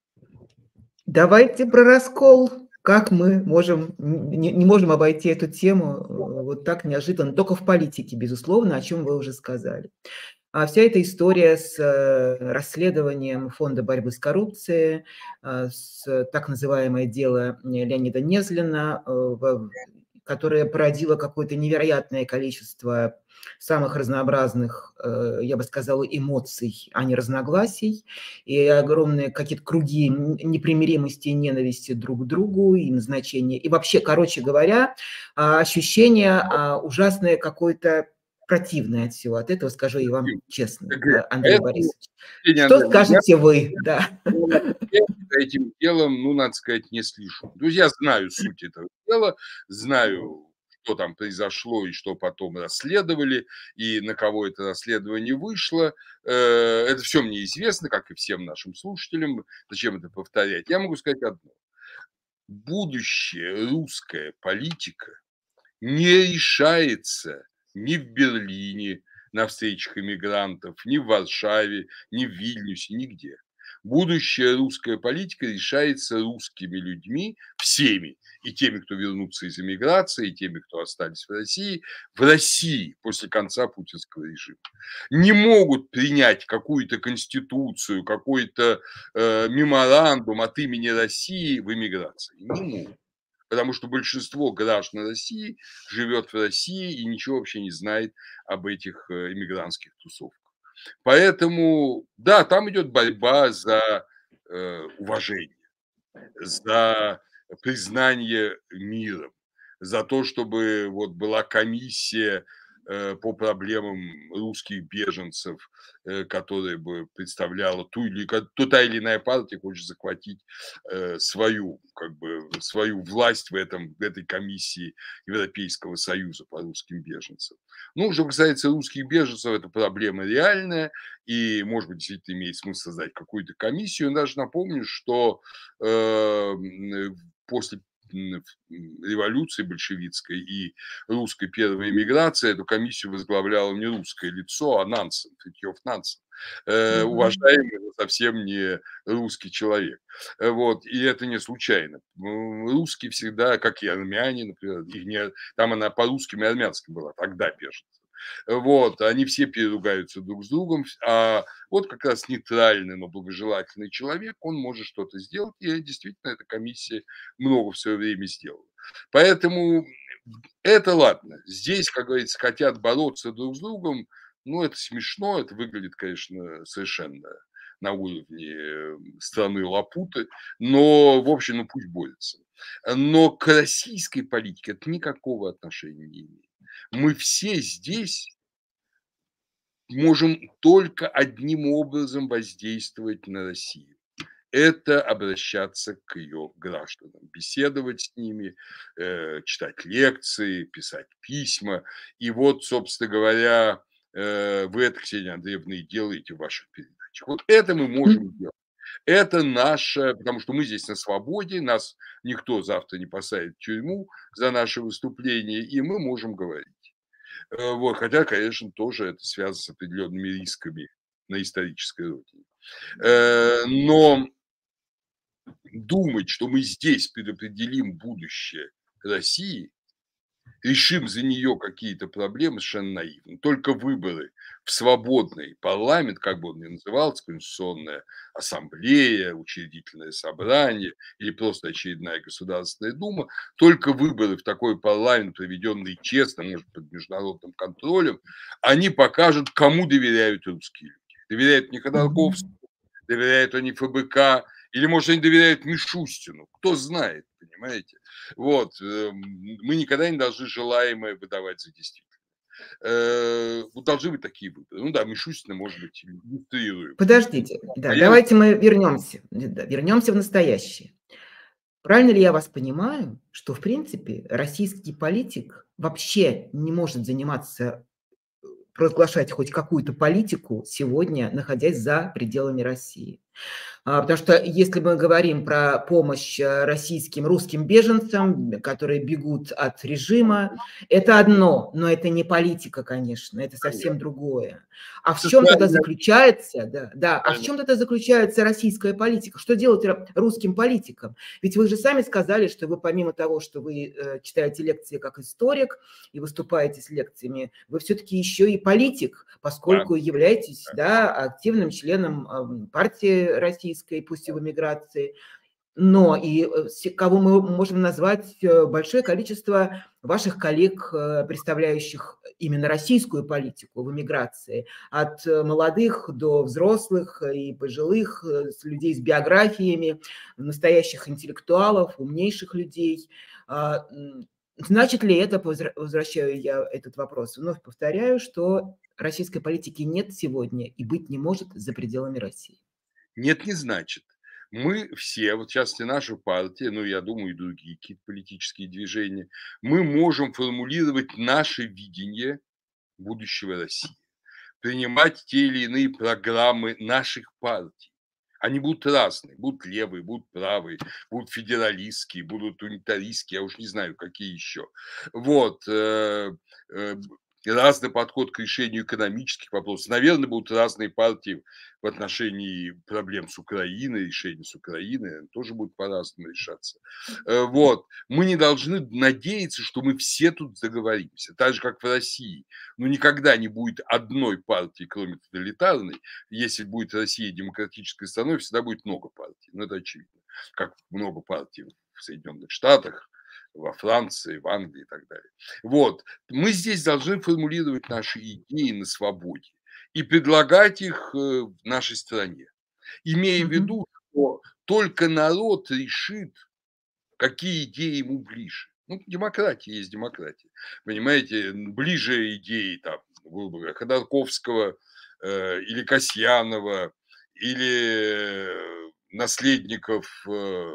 Давайте про раскол. Как мы можем н не не можем обойти эту тему, э, вот так неожиданно, только в политике, безусловно, о чем вы уже сказали. А вся эта история с, э, расследованием Фонда борьбы с коррупцией, а, с так называемое дело, м, Леонида Незлина, э, в которое породило какое-то невероятное количество самых разнообразных, э, я бы сказала, эмоций, а не разногласий, и огромные какие-то круги н непримиримости и ненависти друг к другу, и назначение, и вообще, короче говоря, а, ощущение, а, ужасное какое-то, противное от всего от этого, скажу я вам честно, а, Андрей Поэтому, Борисович. Евгения Что Андреевна, я скажете вы? Да. за этим делом, ну, надо сказать, не слежу. То есть я знаю суть этого дела, знаю, что там произошло и что потом расследовали, и на кого это расследование вышло. Э, это все мне известно, как и всем нашим слушателям. Зачем это повторять? Я могу сказать одно. Будущее русская политика не решается ни в Берлине на встречах иммигрантов, ни в Варшаве, ни в Вильнюсе, нигде. Будущая русская политика решается русскими людьми, всеми, и теми, кто вернутся из эмиграции, и теми, кто остались в России, в России после конца путинского режима. Не могут принять какую-то конституцию, какой-то э, меморандум от имени России в эмиграции. Не могут. Потому что большинство граждан России живет в России и ничего вообще не знает об этих э, иммигрантских тусовках. Поэтому, да, там идет борьба за э, уважение, за признание миром, за то, чтобы вот была комиссия э, по проблемам русских беженцев, э, которая бы представляла ту или ка- то та или иная партия хочет захватить э, свою как бы свою власть в этом в этой комиссии Европейского Союза по русским беженцам. Ну, что касается русских беженцев, это проблема реальная, и, может быть, действительно имеет смысл создать какую-то комиссию. Я даже напомню, что э, после революции большевистской и русской первой эмиграции эту комиссию возглавляло не русское лицо, а Нансен, Фритьоф Нансен, э, Мгм. уважаемый, но совсем не русский человек. Э, Вот, и это не случайно. М, Русские всегда, как и армяне, например, их не, там она по русским и армянским была тогда беженцев. Вот, они все переругаются друг с другом, а вот как раз нейтральный, но благожелательный человек, он может что-то сделать, и действительно эта комиссия много в свое время сделала. Поэтому это ладно. Здесь, как говорится, хотят бороться друг с другом, ну, это смешно, это выглядит, конечно, совершенно на уровне страны Лапуты, но, в общем, ну, пусть борются. Но к российской политике это никакого отношения не имеет. Мы все здесь можем только одним образом воздействовать на Россию. Это обращаться к ее гражданам, беседовать с ними, э, читать лекции, писать письма. И вот, собственно говоря, э, вы это, Ксения Андреевна, и делаете в ваших передачах. Вот это мы можем делать. Это наше, потому что мы здесь на свободе, нас никто завтра не посадит в тюрьму за наше выступление, и мы можем говорить. Э, вот, хотя, конечно, тоже это связано с определенными рисками на исторической родине. Э, но думать, что мы здесь предопределим будущее России, решим за нее какие-то проблемы, совершенно наивно. Только выборы в свободный парламент, как бы он ни назывался, конституционная ассамблея, учредительное собрание или просто очередная Государственная Дума, только выборы в такой парламент, проведенный честно, может, под международным контролем, они покажут, кому доверяют русские люди. Доверяют не Ходорковскому, доверяют они ФБК, или, может, они доверяют Мишустину, кто знает, понимаете? Вот, мы никогда не должны желаемое выдавать за действительное. Вот должны быть такие выборы. Ну да, Мишустина, может быть, иллюстрируем. Подождите, да, А давайте я... мы вернемся, да, вернемся в настоящее. Правильно ли я вас понимаю, что, в принципе, российский политик вообще не может заниматься, провозглашать хоть какую-то политику сегодня, находясь за пределами России? Потому что если мы говорим про помощь российским, русским беженцам, которые бегут от режима, это одно, но это не политика, конечно, это совсем другое. А в чем тогда заключается, да, да, а в чем тогда заключается российская политика? Что делать русским политикам? Ведь вы же сами сказали, что вы помимо того, что вы читаете лекции как историк и выступаете с лекциями, вы все-таки еще и политик, поскольку да. являетесь да, активным членом партии России, пусть и в эмиграции, но и кого мы можем назвать большое количество ваших коллег, представляющих именно российскую политику в эмиграции, от молодых до взрослых и пожилых, людей с биографиями, настоящих интеллектуалов, умнейших людей. Значит ли это, возвращаю я этот вопрос, вновь повторяю, что российской политики нет сегодня и быть не может за пределами России? Нет, не значит. Мы все, вот в частности наша партия, ну, я думаю, и другие какие-то политические движения, мы можем формулировать наше видение будущего России, принимать те или иные программы наших партий. Они будут разные, будут левые, будут правые, будут федералистские, будут унитаристские, я уж не знаю, какие еще. Вот. Разный подход к решению экономических вопросов. Наверное, будут разные партии в отношении проблем с Украиной, решения с Украиной, тоже будут по-разному решаться. Вот. Мы не должны надеяться, что мы все тут договоримся, так же, как в России. Ну, никогда не будет одной партии, кроме тоталитарной. Если будет Россия демократической страной, всегда будет много партий. Ну, это очевидно. Как много партий в Соединенных Штатах, во Франции, в Англии и так далее. Вот. Мы здесь должны формулировать наши идеи на свободе и предлагать их в нашей стране, имея в виду, что только народ решит, какие идеи ему ближе. Ну, демократия есть демократия. Понимаете, ближе идеи, там, грубо говоря, Ходорковского э, или Касьянова, или наследников э,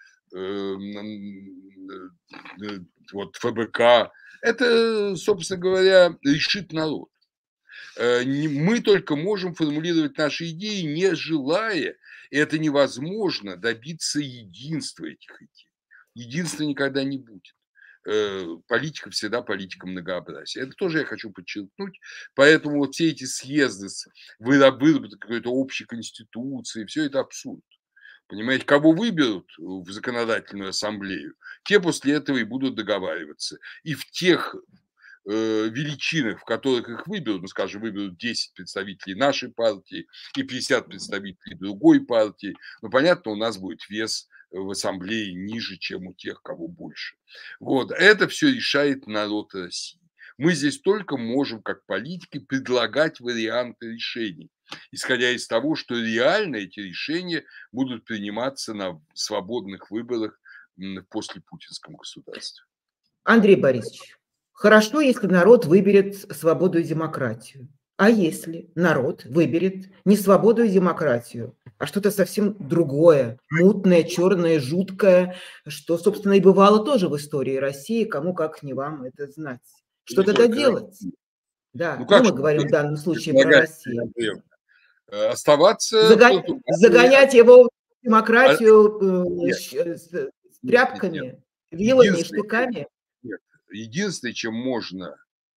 вот ФБК, это, собственно говоря, решит народ. Мы только можем формулировать наши идеи, не желая, и это невозможно, добиться единства этих идей. Единства никогда не будет. Политика всегда политика многообразия. Это тоже я хочу подчеркнуть. Поэтому вот все эти съезды с выработкой какой-то общей конституции, все это абсурд. Понимаете, кого выберут в законодательную ассамблею, те после этого и будут договариваться. И в тех э, величинах, в которых их выберут, ну, скажем, выберут десять представителей нашей партии и пятьдесят представителей другой партии, ну, понятно, у нас будет вес в ассамблее ниже, чем у тех, кого больше. Вот, это все решает народ России. Мы здесь только можем, как политики, предлагать варианты решений, исходя из того, что реально эти решения будут приниматься на свободных выборах в послепутинском государстве. Андрей Борисович, хорошо, если народ выберет свободу и демократию. А если народ выберет не свободу и демократию, а что-то совсем другое, мутное, черное, жуткое, что, собственно, и бывало тоже в истории России, кому как не вам это знать. Что тогда делать? Да, Ну, ну, как мы что говорим в данном случае про предлагать, Россию. Э, Оставаться в Зага- Португалии. Загонять его в А, демократию э, нет, щ- с с нет, нет, нет. тряпками, вилами и Единственное, штуками. нет, единственное, чем можно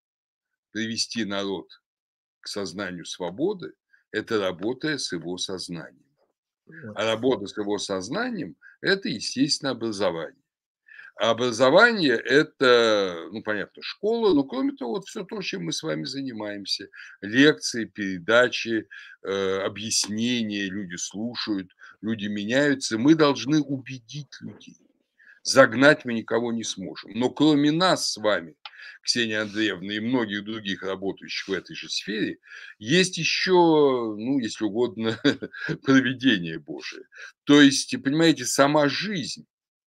привести народ к сознанию свободы, это работая с его сознанием. Вот. А работа с его сознанием – это, естественно, образование. А образование – это, ну, понятно, школа, но, кроме того, вот все то, чем мы с вами занимаемся. Лекции, передачи, э, объяснения, люди слушают, люди меняются. Мы должны убедить людей. Загнать мы никого не сможем. Но кроме нас с вами, Ксения Андреевна, и многих других работающих в этой же сфере, есть еще, ну, если угодно, провидение Божие. То есть, понимаете, сама жизнь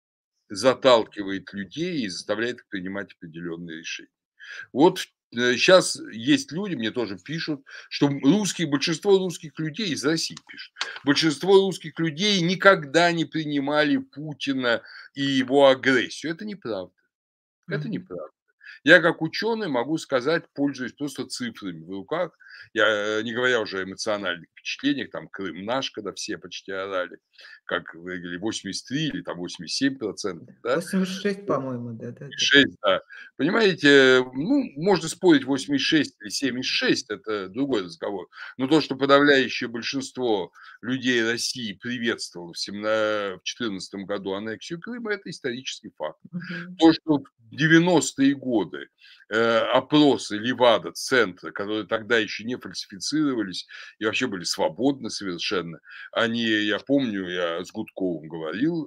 заталкивает людей и заставляет их принимать определенные решения. Вот сейчас есть люди, мне тоже пишут, что русские, большинство русских людей из России пишут, большинство русских людей никогда не принимали Путина и его агрессию. Это неправда. Это Мгм. неправда. Я как ученый могу сказать, пользуясь просто цифрами в руках, я, не говоря уже о эмоциональных впечатлениях, там Крым наш, когда все почти орали, как вы говорили, восемьдесят три или там восемьдесят семь процентов, да, восемьдесят шесть, по-моему, да-да-да. шесть, да. Понимаете, ну, можно спорить восемьдесят шесть или семьдесят шесть, это другой разговор. Но то, что подавляющее большинство людей России приветствовало в две тысячи четырнадцатом году аннексию Крыма, это исторический факт. Мгм. То, что в девяностые годы э, опросы Левада-центра, которые тогда еще не фальсифицировались и вообще были свободны совершенно, они, я помню, я с Гудковым говорил,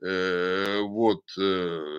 э, вот, э,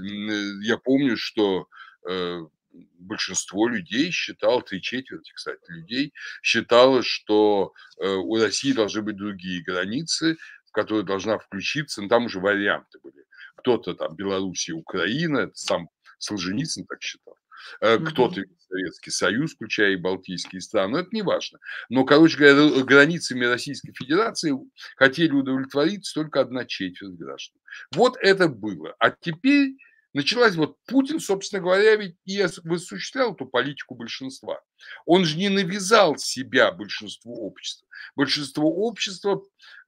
я помню, что э, большинство людей считало, три четверти, кстати, людей считало, что э, у России должны быть другие границы, в которые должна включиться, ну, там уже варианты были. Кто-то там Белоруссия, Украина, это сам Солженицын так считал, э, кто-то Мгм. Советский Союз, включая и балтийские страны, но это не важно. Но, короче говоря, границами Российской Федерации хотели удовлетвориться только одна четверть граждан. Вот это было. А теперь началась вот Путин, собственно говоря, ведь и осуществлял эту политику большинства. Он же не навязал себя большинству общества. Большинство общества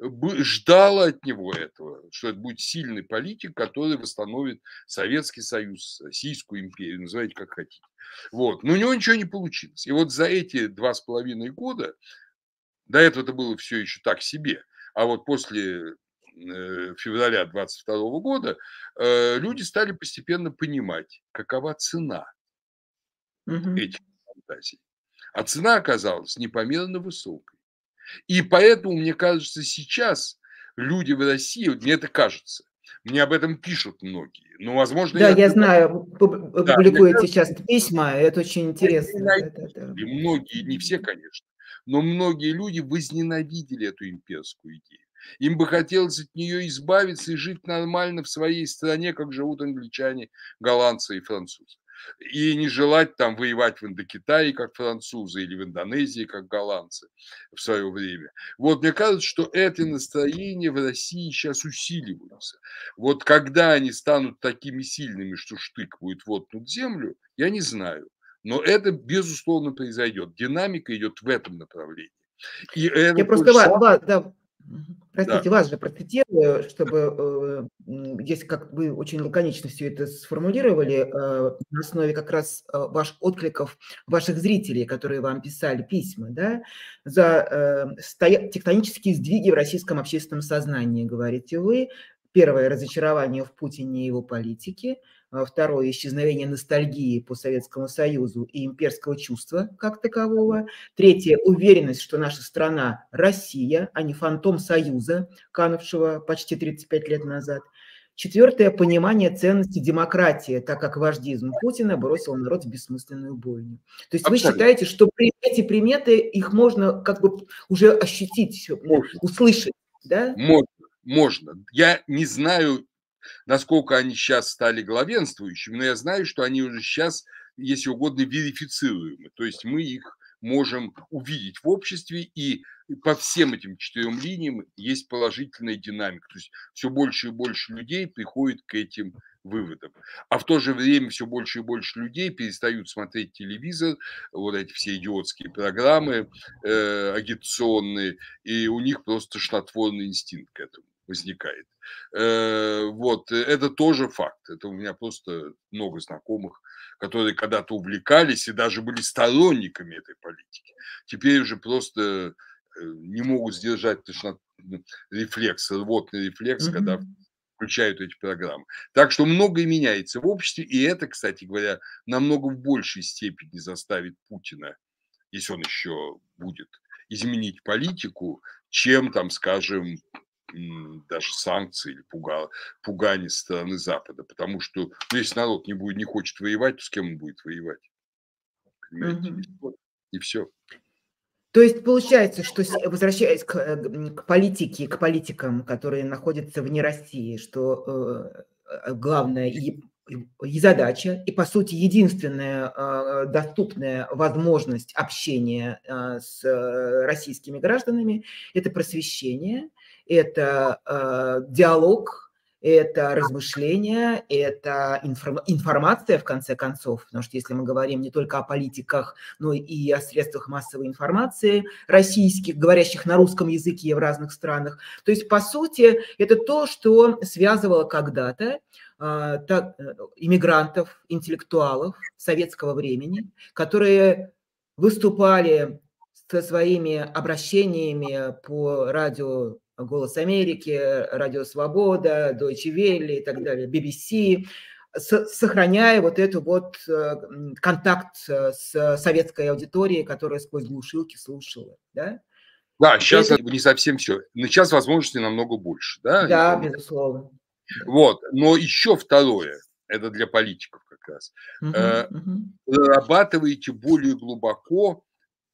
ждало от него этого, что это будет сильный политик, который восстановит Советский Союз, Российскую империю, называйте как хотите. Вот. Но у него ничего не получилось. И вот за эти два с половиной года, до этого это было все еще так себе, а вот после февраля двадцать второго года э, люди стали постепенно понимать, какова цена Мгм. этих фантазий. А цена оказалась непомерно высокой. И поэтому, мне кажется, сейчас люди в России, вот мне это кажется, мне об этом пишут многие, но, возможно, Да, я я ошибаюсь. знаю, вы пуб- вы Да, мне публикуете кажется, сейчас письма, и это очень интересно. Да-да-да. и многие, не все, Мгм. конечно, но многие люди возненавидели эту имперскую идею. Им бы хотелось от нее избавиться и жить нормально в своей стране, как живут англичане, голландцы и французы. И не желать там воевать в Индокитае, как французы, или в Индонезии, как голландцы в свое время. Вот мне кажется, что эти настроения в России сейчас усиливаются. Вот когда они станут такими сильными, что штык будет воткнут в землю, я не знаю. Но это, безусловно, произойдет. Динамика идет в этом направлении. И это Я то просто же ва самое, ва да, мгм, да. простите, вас же процитирую, чтобы, э, м, если как вы очень лаконично все это сформулировали, э, на основе как раз, э, ваших откликов ваших зрителей, которые вам писали письма, да. За, э, стоя тектонические сдвиги в российском общественном сознании, говорите вы. Первое — разочарование в Путине и его политике. а, второе – исчезновение ностальгии по Советскому Союзу и имперского чувства как такового, третье – уверенность, что наша страна – Россия, а не фантом Союза, канувшего почти тридцать пять лет назад. Четвертое – понимание ценности демократии, так как вождизм Путина бросил народ в бессмысленную бойню. То есть вы Абсолютно. считаете, что при- эти приметы, их можно как бы уже ощутить, Можно. услышать, да? Можно, можно. Я не знаю, насколько они сейчас стали главенствующими, но я знаю, что они уже сейчас, если угодно, верифицируемы. То есть мы их можем увидеть в обществе, и по всем этим четырем линиям есть положительная динамика. То есть все больше и больше людей приходит к этим выводам. А в то же время все больше и больше людей перестают смотреть телевизор, вот эти все идиотские программы э, агитационные, и у них просто тошнотворный инстинкт к этому возникает. Э, вот, э, это тоже факт. Это у меня просто много знакомых, которые когда-то увлекались и даже были сторонниками этой политики. Теперь уже просто э, не могут сдержать тошнот... рефлекс, рвотный рефлекс, когда Мгм. включают эти программы. Так что многое меняется в обществе, и это, кстати говоря, намного в большей степени заставит Путина, если он еще будет, изменить политику, чем там, скажем, м, даже санкции или пуга, пугание со стороны Запада. Потому что ну, если народ не, будет, не хочет воевать, то с кем он будет воевать? Понимаете? И Мгм. всё. И все. То есть получается, что, с- возвращаясь к, э, г- к политике, к политикам, которые находятся вне России, что э, э, главная и, и задача, и, по сути, единственная э, доступная возможность общения э, с э, российскими гражданами – это просвещение, это э, диалог, это размышления, это информ- информация, в конце концов, потому что если мы говорим не только о политиках, но и о средствах массовой информации российских, говорящих на русском языке в разных странах. То есть, по сути, это то, что связывало когда-то а, так, э, иммигрантов, интеллектуалов советского времени, которые выступали со своими обращениями по радио «Голос Америки», «Радио Свобода», Deutsche Welle и так далее, би би си, с- сохраняя вот эту вот э, м, контакт э, с советской аудиторией, которая сквозь глушилки слушала, да? Да, сейчас Это, не совсем все. Но сейчас возможностей намного больше, да, да, информации. безусловно. Да. Вот. Но еще второе, это для политиков как раз. Мгм, Э, мгм, Прорабатываете более глубоко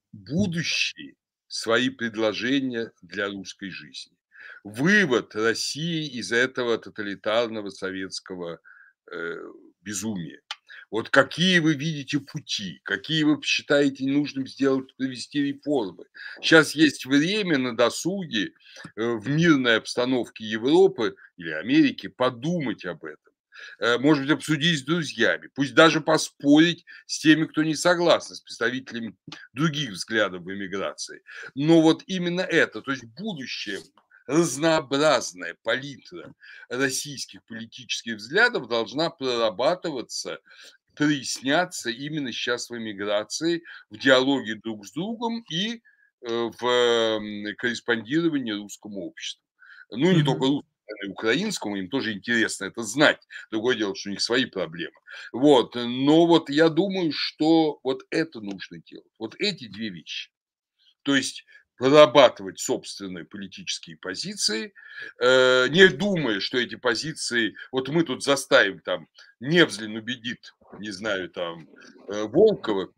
будущие свои предложения для русской жизни. Вывод России из этого тоталитарного советского э, безумия. Вот какие вы видите пути, какие вы считаете нужным сделать, провести реформы. Сейчас есть время на досуге э, в мирной обстановке Европы или Америки подумать об этом. Э, Может быть, обсудить с друзьями, пусть даже поспорить с теми, кто не согласен, с представителями других взглядов в эмиграции. Но вот именно это, то есть будущее, разнообразная палитра российских политических взглядов должна прорабатываться, проясняться именно сейчас в эмиграции, в диалоге друг с другом и э, в м, корреспондировании русскому обществу. Ну, не только мгм. русскому, но и украинскому, им тоже интересно это знать. Другое дело, что у них свои проблемы. Вот. Но вот я думаю, что вот это нужно делать. Вот эти две вещи. То есть прорабатывать собственные политические позиции, э, не думая, что эти позиции, вот мы тут заставим там, Невзлин убедит, не знаю, там, э, Волкова,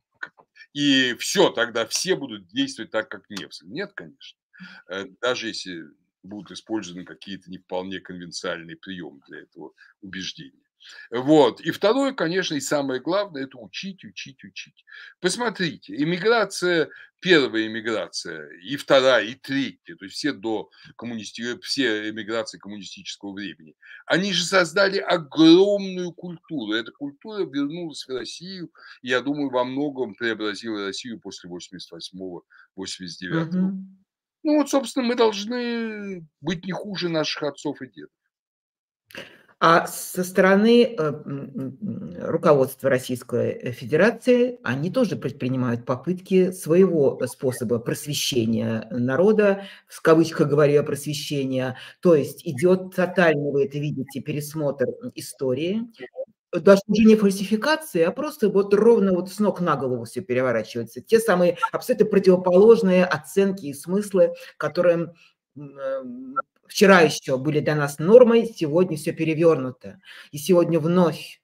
и все, тогда все будут действовать так, как Невзлин. Нет, конечно. Э, Даже если будут использованы какие-то не вполне конвенциальные приемы для этого убеждения. Вот. И второе, конечно, и самое главное, это учить, учить, учить. Посмотрите, иммиграция, первая иммиграция, и вторая, и третья, то есть все до коммунисти... все эмиграции коммунистического времени, они же создали огромную культуру. Эта культура вернулась в Россию, и, я думаю, во многом преобразила Россию после восемьдесят восьмого восемьдесят девятого. Мгм. Ну вот, собственно, мы должны быть не хуже наших отцов и дедов. А со стороны э, м, м, руководства Российской э, Федерации они тоже предпринимают попытки своего э, способа просвещения народа, в кавычках говоря, просвещения. То есть идет тотальный, вы это видите, пересмотр м, истории, Даже уже не фальсификации, а просто вот ровно вот с ног на голову все переворачивается. Те самые абсолютно противоположные оценки и смыслы, которые, м, эм, вчера еще были для нас нормой, сегодня все перевернуто. И сегодня вновь,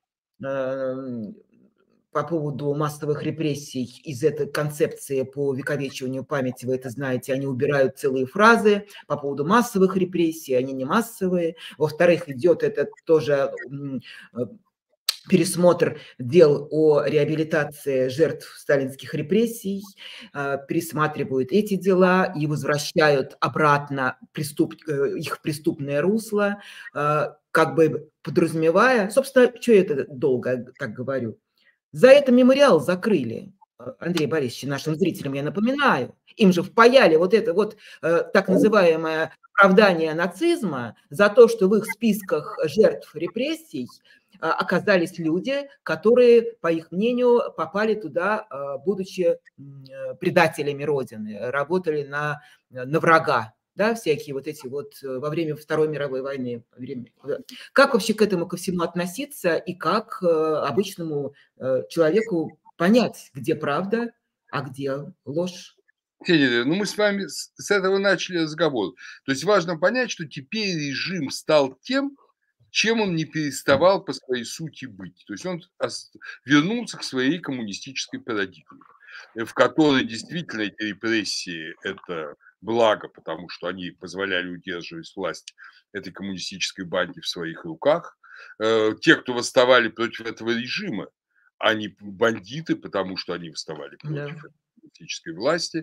эм, по поводу массовых репрессий из этой концепции по увековечиванию памяти, вы это знаете, они убирают целые фразы по поводу массовых репрессий, они не массовые. Во-вторых, идет это тоже, м, э, пересмотр дел о реабилитации жертв сталинских репрессий, а, пересматривают эти дела и возвращают обратно преступ э, их в преступное русло, а, как бы подразумевая. Собственно, чё я это долго так говорю? За это мемориал закрыли, а, Андрей Борисович, нашим зрителям я напоминаю. Им же впаяли вот это вот, э, так называемое оправдание нацизма за то, что в их списках жертв репрессий, а, оказались люди, которые, по их мнению, попали туда, а, будучи, м, э, предателями родины, работали на на врага, да, всякие вот эти вот, э, во время Второй мировой войны. Время, э. Как вообще к этому ко всему относиться и как, э, обычному, э, человеку понять, где правда, а где ложь? Ксения, ну мы с вами с с этого начали разговор. То есть важно понять, что теперь режим стал тем, чем он не переставал по своей сути быть. То есть он ос вернулся к своей коммунистической парадигме, э, в которой действительно эти репрессии — это благо, потому что они позволяли удерживать власть этой коммунистической банде в своих руках. Э, те, кто восставали против этого режима, они бандиты, потому что они восставали Да. против этой коммунистической власти.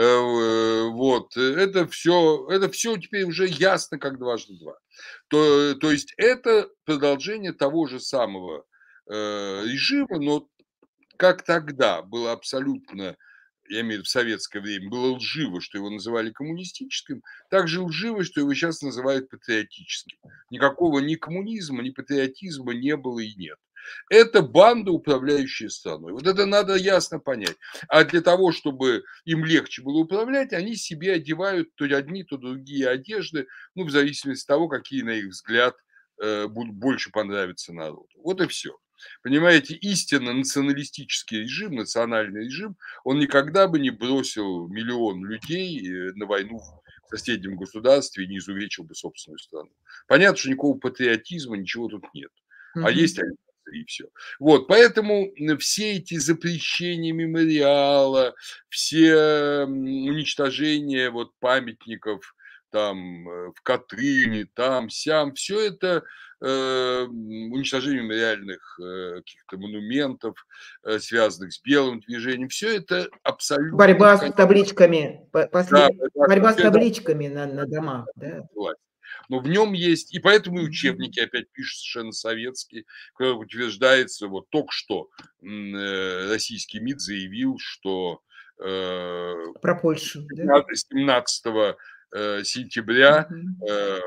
Э, вот. Это все, это все теперь уже ясно как дважды два. То, то есть это продолжение того же самого э, режима, но как тогда было абсолютно, я имею в виду в советское время, было лживо, что его называли коммунистическим, так же лживо, что его сейчас называют патриотическим. Никакого ни коммунизма, ни патриотизма не было и нет. Это банда, управляющая страной. Вот это надо ясно понять. А для того, чтобы им легче было управлять, они себе одевают то одни, то другие одежды, ну, в зависимости от того, какие, на их взгляд, э, будут больше понравиться народу. Вот и все. Понимаете, истинно националистический режим, национальный режим, он никогда бы не бросил миллион людей э, на войну в соседнем государстве и не изувечил бы собственную страну. Понятно, что никакого патриотизма, ничего тут нет. А Мгм. есть олигархи, и все. Вот, поэтому все эти запрещения мемориала, все м, уничтожения вот памятников там э, в Катыни, там, сям, все это э, уничтожение мемориальных э, каких-то монументов, э, связанных с белым движением, все это абсолютно в Борьба с конце. табличками, по Да, после борьба с все это табличками на на домах, да. власть. Но в нем есть, и поэтому и Мгм. учебники опять пишут совершенно советские, в которых утверждается, вот только что м, э, российский МИД заявил, что э, Про Польшу, да? семнадцатого э, сентября Мгм. э, э,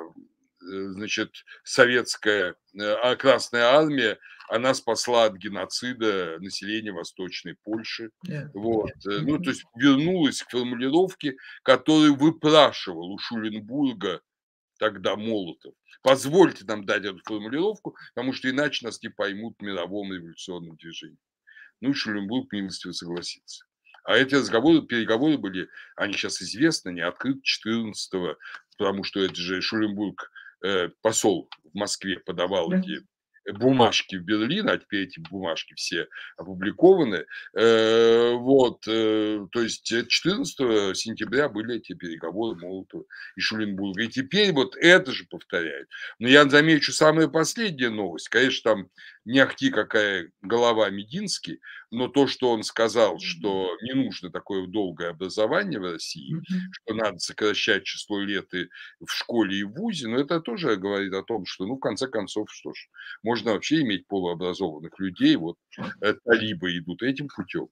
значит, советская э, а, Красная Армия, она спасла от геноцида населения Восточной Польши. Да. Вот. э, Ну, то Мгм. есть вернулась к формулировке, которую выпрашивал у Шуленбурга тогда Молотов. Позвольте нам дать эту формулировку, потому что иначе нас не поймут в мировом революционном движении. Ну и Шуленбург милостиво согласится. А эти разговоры, переговоры были, они сейчас известны, не открыты четырнадцатого, потому что это же Шуленбург, э, посол в Москве, подавал Да. эти бумажки в Берлин, а теперь эти бумажки все опубликованы. Э, вот, э, то есть э, четырнадцатого сентября были эти переговоры Молотова и Шуленбурга. И теперь вот это же повторяют. Но я замечу самая последняя новость. Конечно, там не ахти какая голова Мединский, но то, что он сказал, что не нужно такое долгое образование в России, Мгм. что надо сокращать число лет и в школе и в вузе, но это тоже говорит о том, что, ну, в конце концов, что ж, можно вообще иметь полуобразованных людей, вот э, талибы идут этим путем.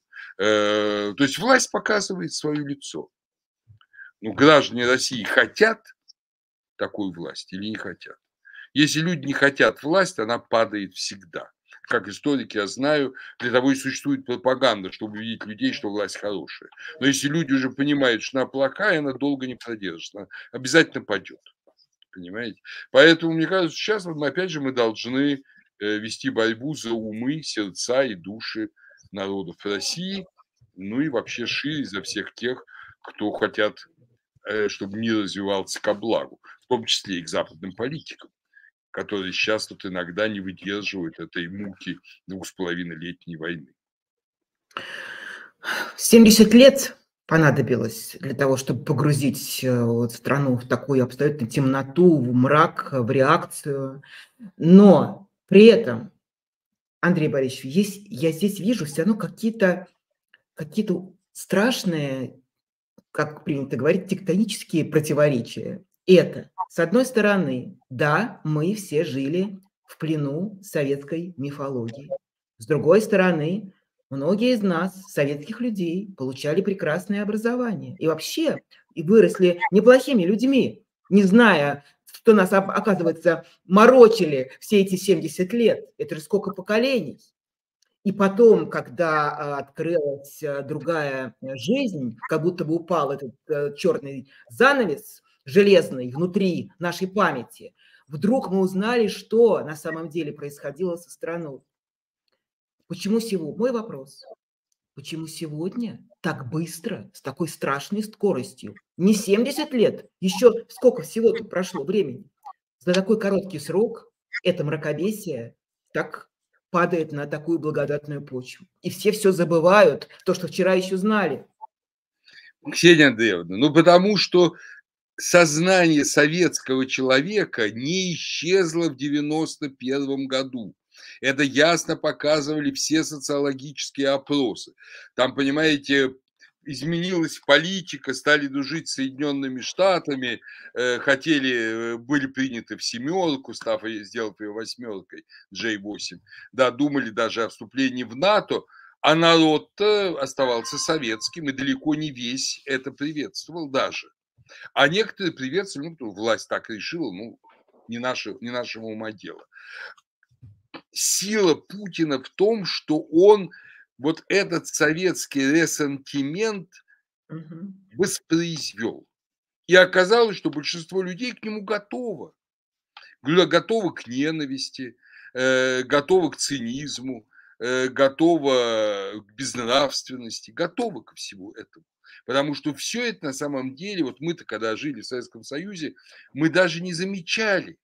Э, То есть власть показывает свое лицо. Ну, граждане России хотят такую власть или не хотят? Если люди не хотят власть, она падает всегда. Как историк я знаю, для того и существует пропаганда, чтобы убедить людей, что власть хорошая. Но если люди уже понимают, что она плохая, она долго не продержится, она обязательно падет. Понимаете? Поэтому, мне кажется, сейчас вот мы, опять же, мы должны э, вести борьбу за умы, сердца и души народов России, ну и вообще шире за всех тех, кто хотят, э, чтобы мир развивался ко благу, в том числе и к западным политикам, которые сейчас вот иногда не выдерживают этой муки двух с половиной летней войны. семьдесят лет понадобилось для того, чтобы погрузить э, вот страну в такую абсолютно темноту, в мрак, в реакцию. Но при этом, Андрей Борисович, есть, я здесь вижу все равно какие-то какие-то страшные, как принято говорить, тектонические противоречия. Это, с одной стороны, да, мы все жили в плену советской мифологии. С другой стороны, многие из нас, советских людей, получали прекрасное образование. И вообще, и выросли неплохими людьми, не зная, что нас, оказывается, морочили все эти семьдесят лет. Это же сколько поколений. И потом, когда а, открылась а, другая э, жизнь, как будто бы упал этот э, черный занавес железный внутри нашей памяти, вдруг мы узнали, что на самом деле происходило со страной. Почему сегодня? Мой вопрос. Почему сегодня так быстро, с такой страшной скоростью? Не семьдесят лет, еще сколько всего тут прошло времени. За такой короткий срок это мракобесие так падает на такую благодатную почву. И все все забывают, то, что вчера еще знали. Ксения Андреевна, ну потому что сознание советского человека не исчезло в девяносто первом году. Это ясно показывали все социологические опросы. Там, понимаете, изменилась политика, стали дружить с Соединенными Штатами, э, хотели, были приняты в семерку, став, сделав ее восьмеркой, джей восемь. Да, думали даже о вступлении в НАТО, а народ-то оставался советским, и далеко не весь это приветствовал даже. А некоторые приветствовали, ну, власть так решила, ну, не, наше, не нашего ума дело. Сила Путина в том, что он вот этот советский ресентимент Угу. воспроизвел. И оказалось, что большинство людей к нему готово. Готовы к ненависти, э, готовы к цинизму, э, готовы к безнравственности, готовы ко всему этому. Потому что все это на самом деле, вот мы-то, когда жили в Советском Союзе, мы даже не замечали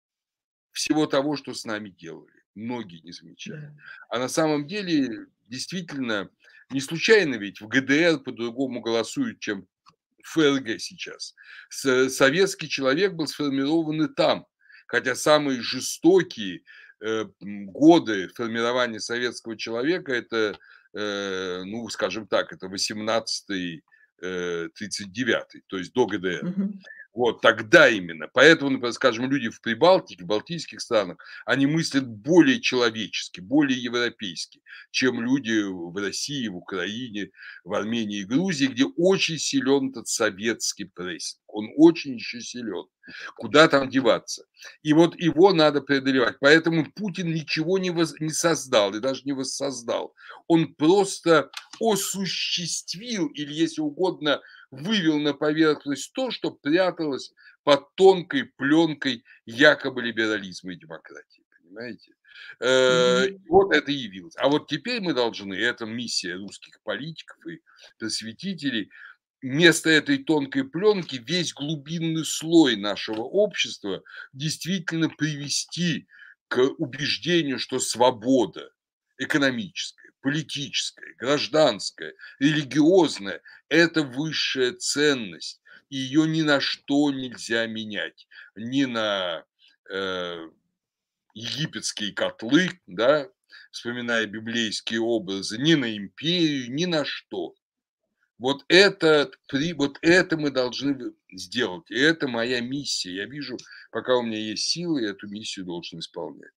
всего того, что с нами делали. Многие не замечали. Да. А на самом деле, действительно, не случайно ведь в гэ дэ эр по-другому голосуют, чем в эф эр гэ сейчас. Советский человек был сформирован и там. Хотя самые жестокие э, годы формирования советского человека, это, э, ну, скажем так, это восемнадцатый тридцать девятый, то есть до гэ дэ эр. Угу. Вот тогда именно. Поэтому, например, скажем, люди в Прибалтике, в балтийских странах, они мыслят более человечески, более европейски, чем люди в России, в Украине, в Армении и Грузии, где очень силен этот советский прессинг. Он очень еще силен. Куда там деваться? И вот его надо преодолевать. Поэтому Путин ничего не, воз... не создал и даже не воссоздал. Он просто осуществил, или, если угодно, вывел на поверхность то, что пряталось под тонкой пленкой якобы либерализма и демократии. Понимаете? Mm-hmm. Вот это и явилось. А вот теперь мы должны, это миссия русских политиков и просветителей, вместо этой тонкой пленки весь глубинный слой нашего общества действительно привести к убеждению, что свобода экономическая, политическая, гражданская, религиозная – это высшая ценность. И ее ни на что нельзя менять. Ни на э, египетские котлы, да, вспоминая библейские образы, ни на империю, ни на что. Вот это, вот это мы должны сделать. И это моя миссия. Я вижу, пока у меня есть силы, я эту миссию должен исполнять.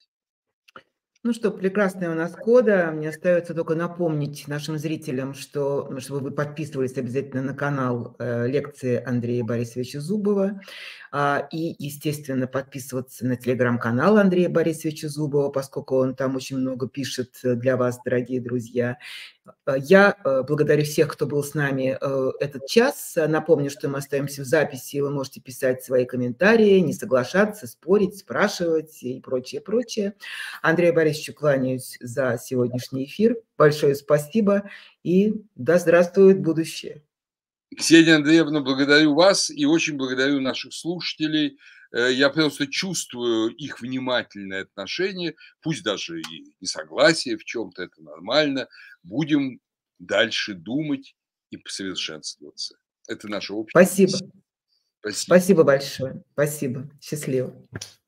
Ну что, прекрасная у нас кода. Мне остается только напомнить нашим зрителям, что, чтобы вы подписывались обязательно на канал э, лекции Андрея Борисовича Зубова. А, и, естественно, подписываться на телеграм-канал Андрея Борисовича Зубова, поскольку он там очень много пишет для вас, дорогие друзья. Э, я, э, благодарю всех, кто был с нами, э, этот час. Напомню, что мы остаемся в записи, и вы можете писать свои комментарии, не соглашаться, спорить, спрашивать и прочее, прочее. Андрею Борисовичу кланяюсь за сегодняшний эфир. Большое спасибо и да здравствует будущее! Ксения Андреевна, благодарю вас и очень благодарю наших слушателей. Э, я просто чувствую их внимательное отношение, пусть даже и несогласие в чём-то, это нормально. Будем дальше думать и п совершенствоваться. Это наша общая Спасибо. миссия. Спасибо. Спасибо большое. Спасибо. Счастливо.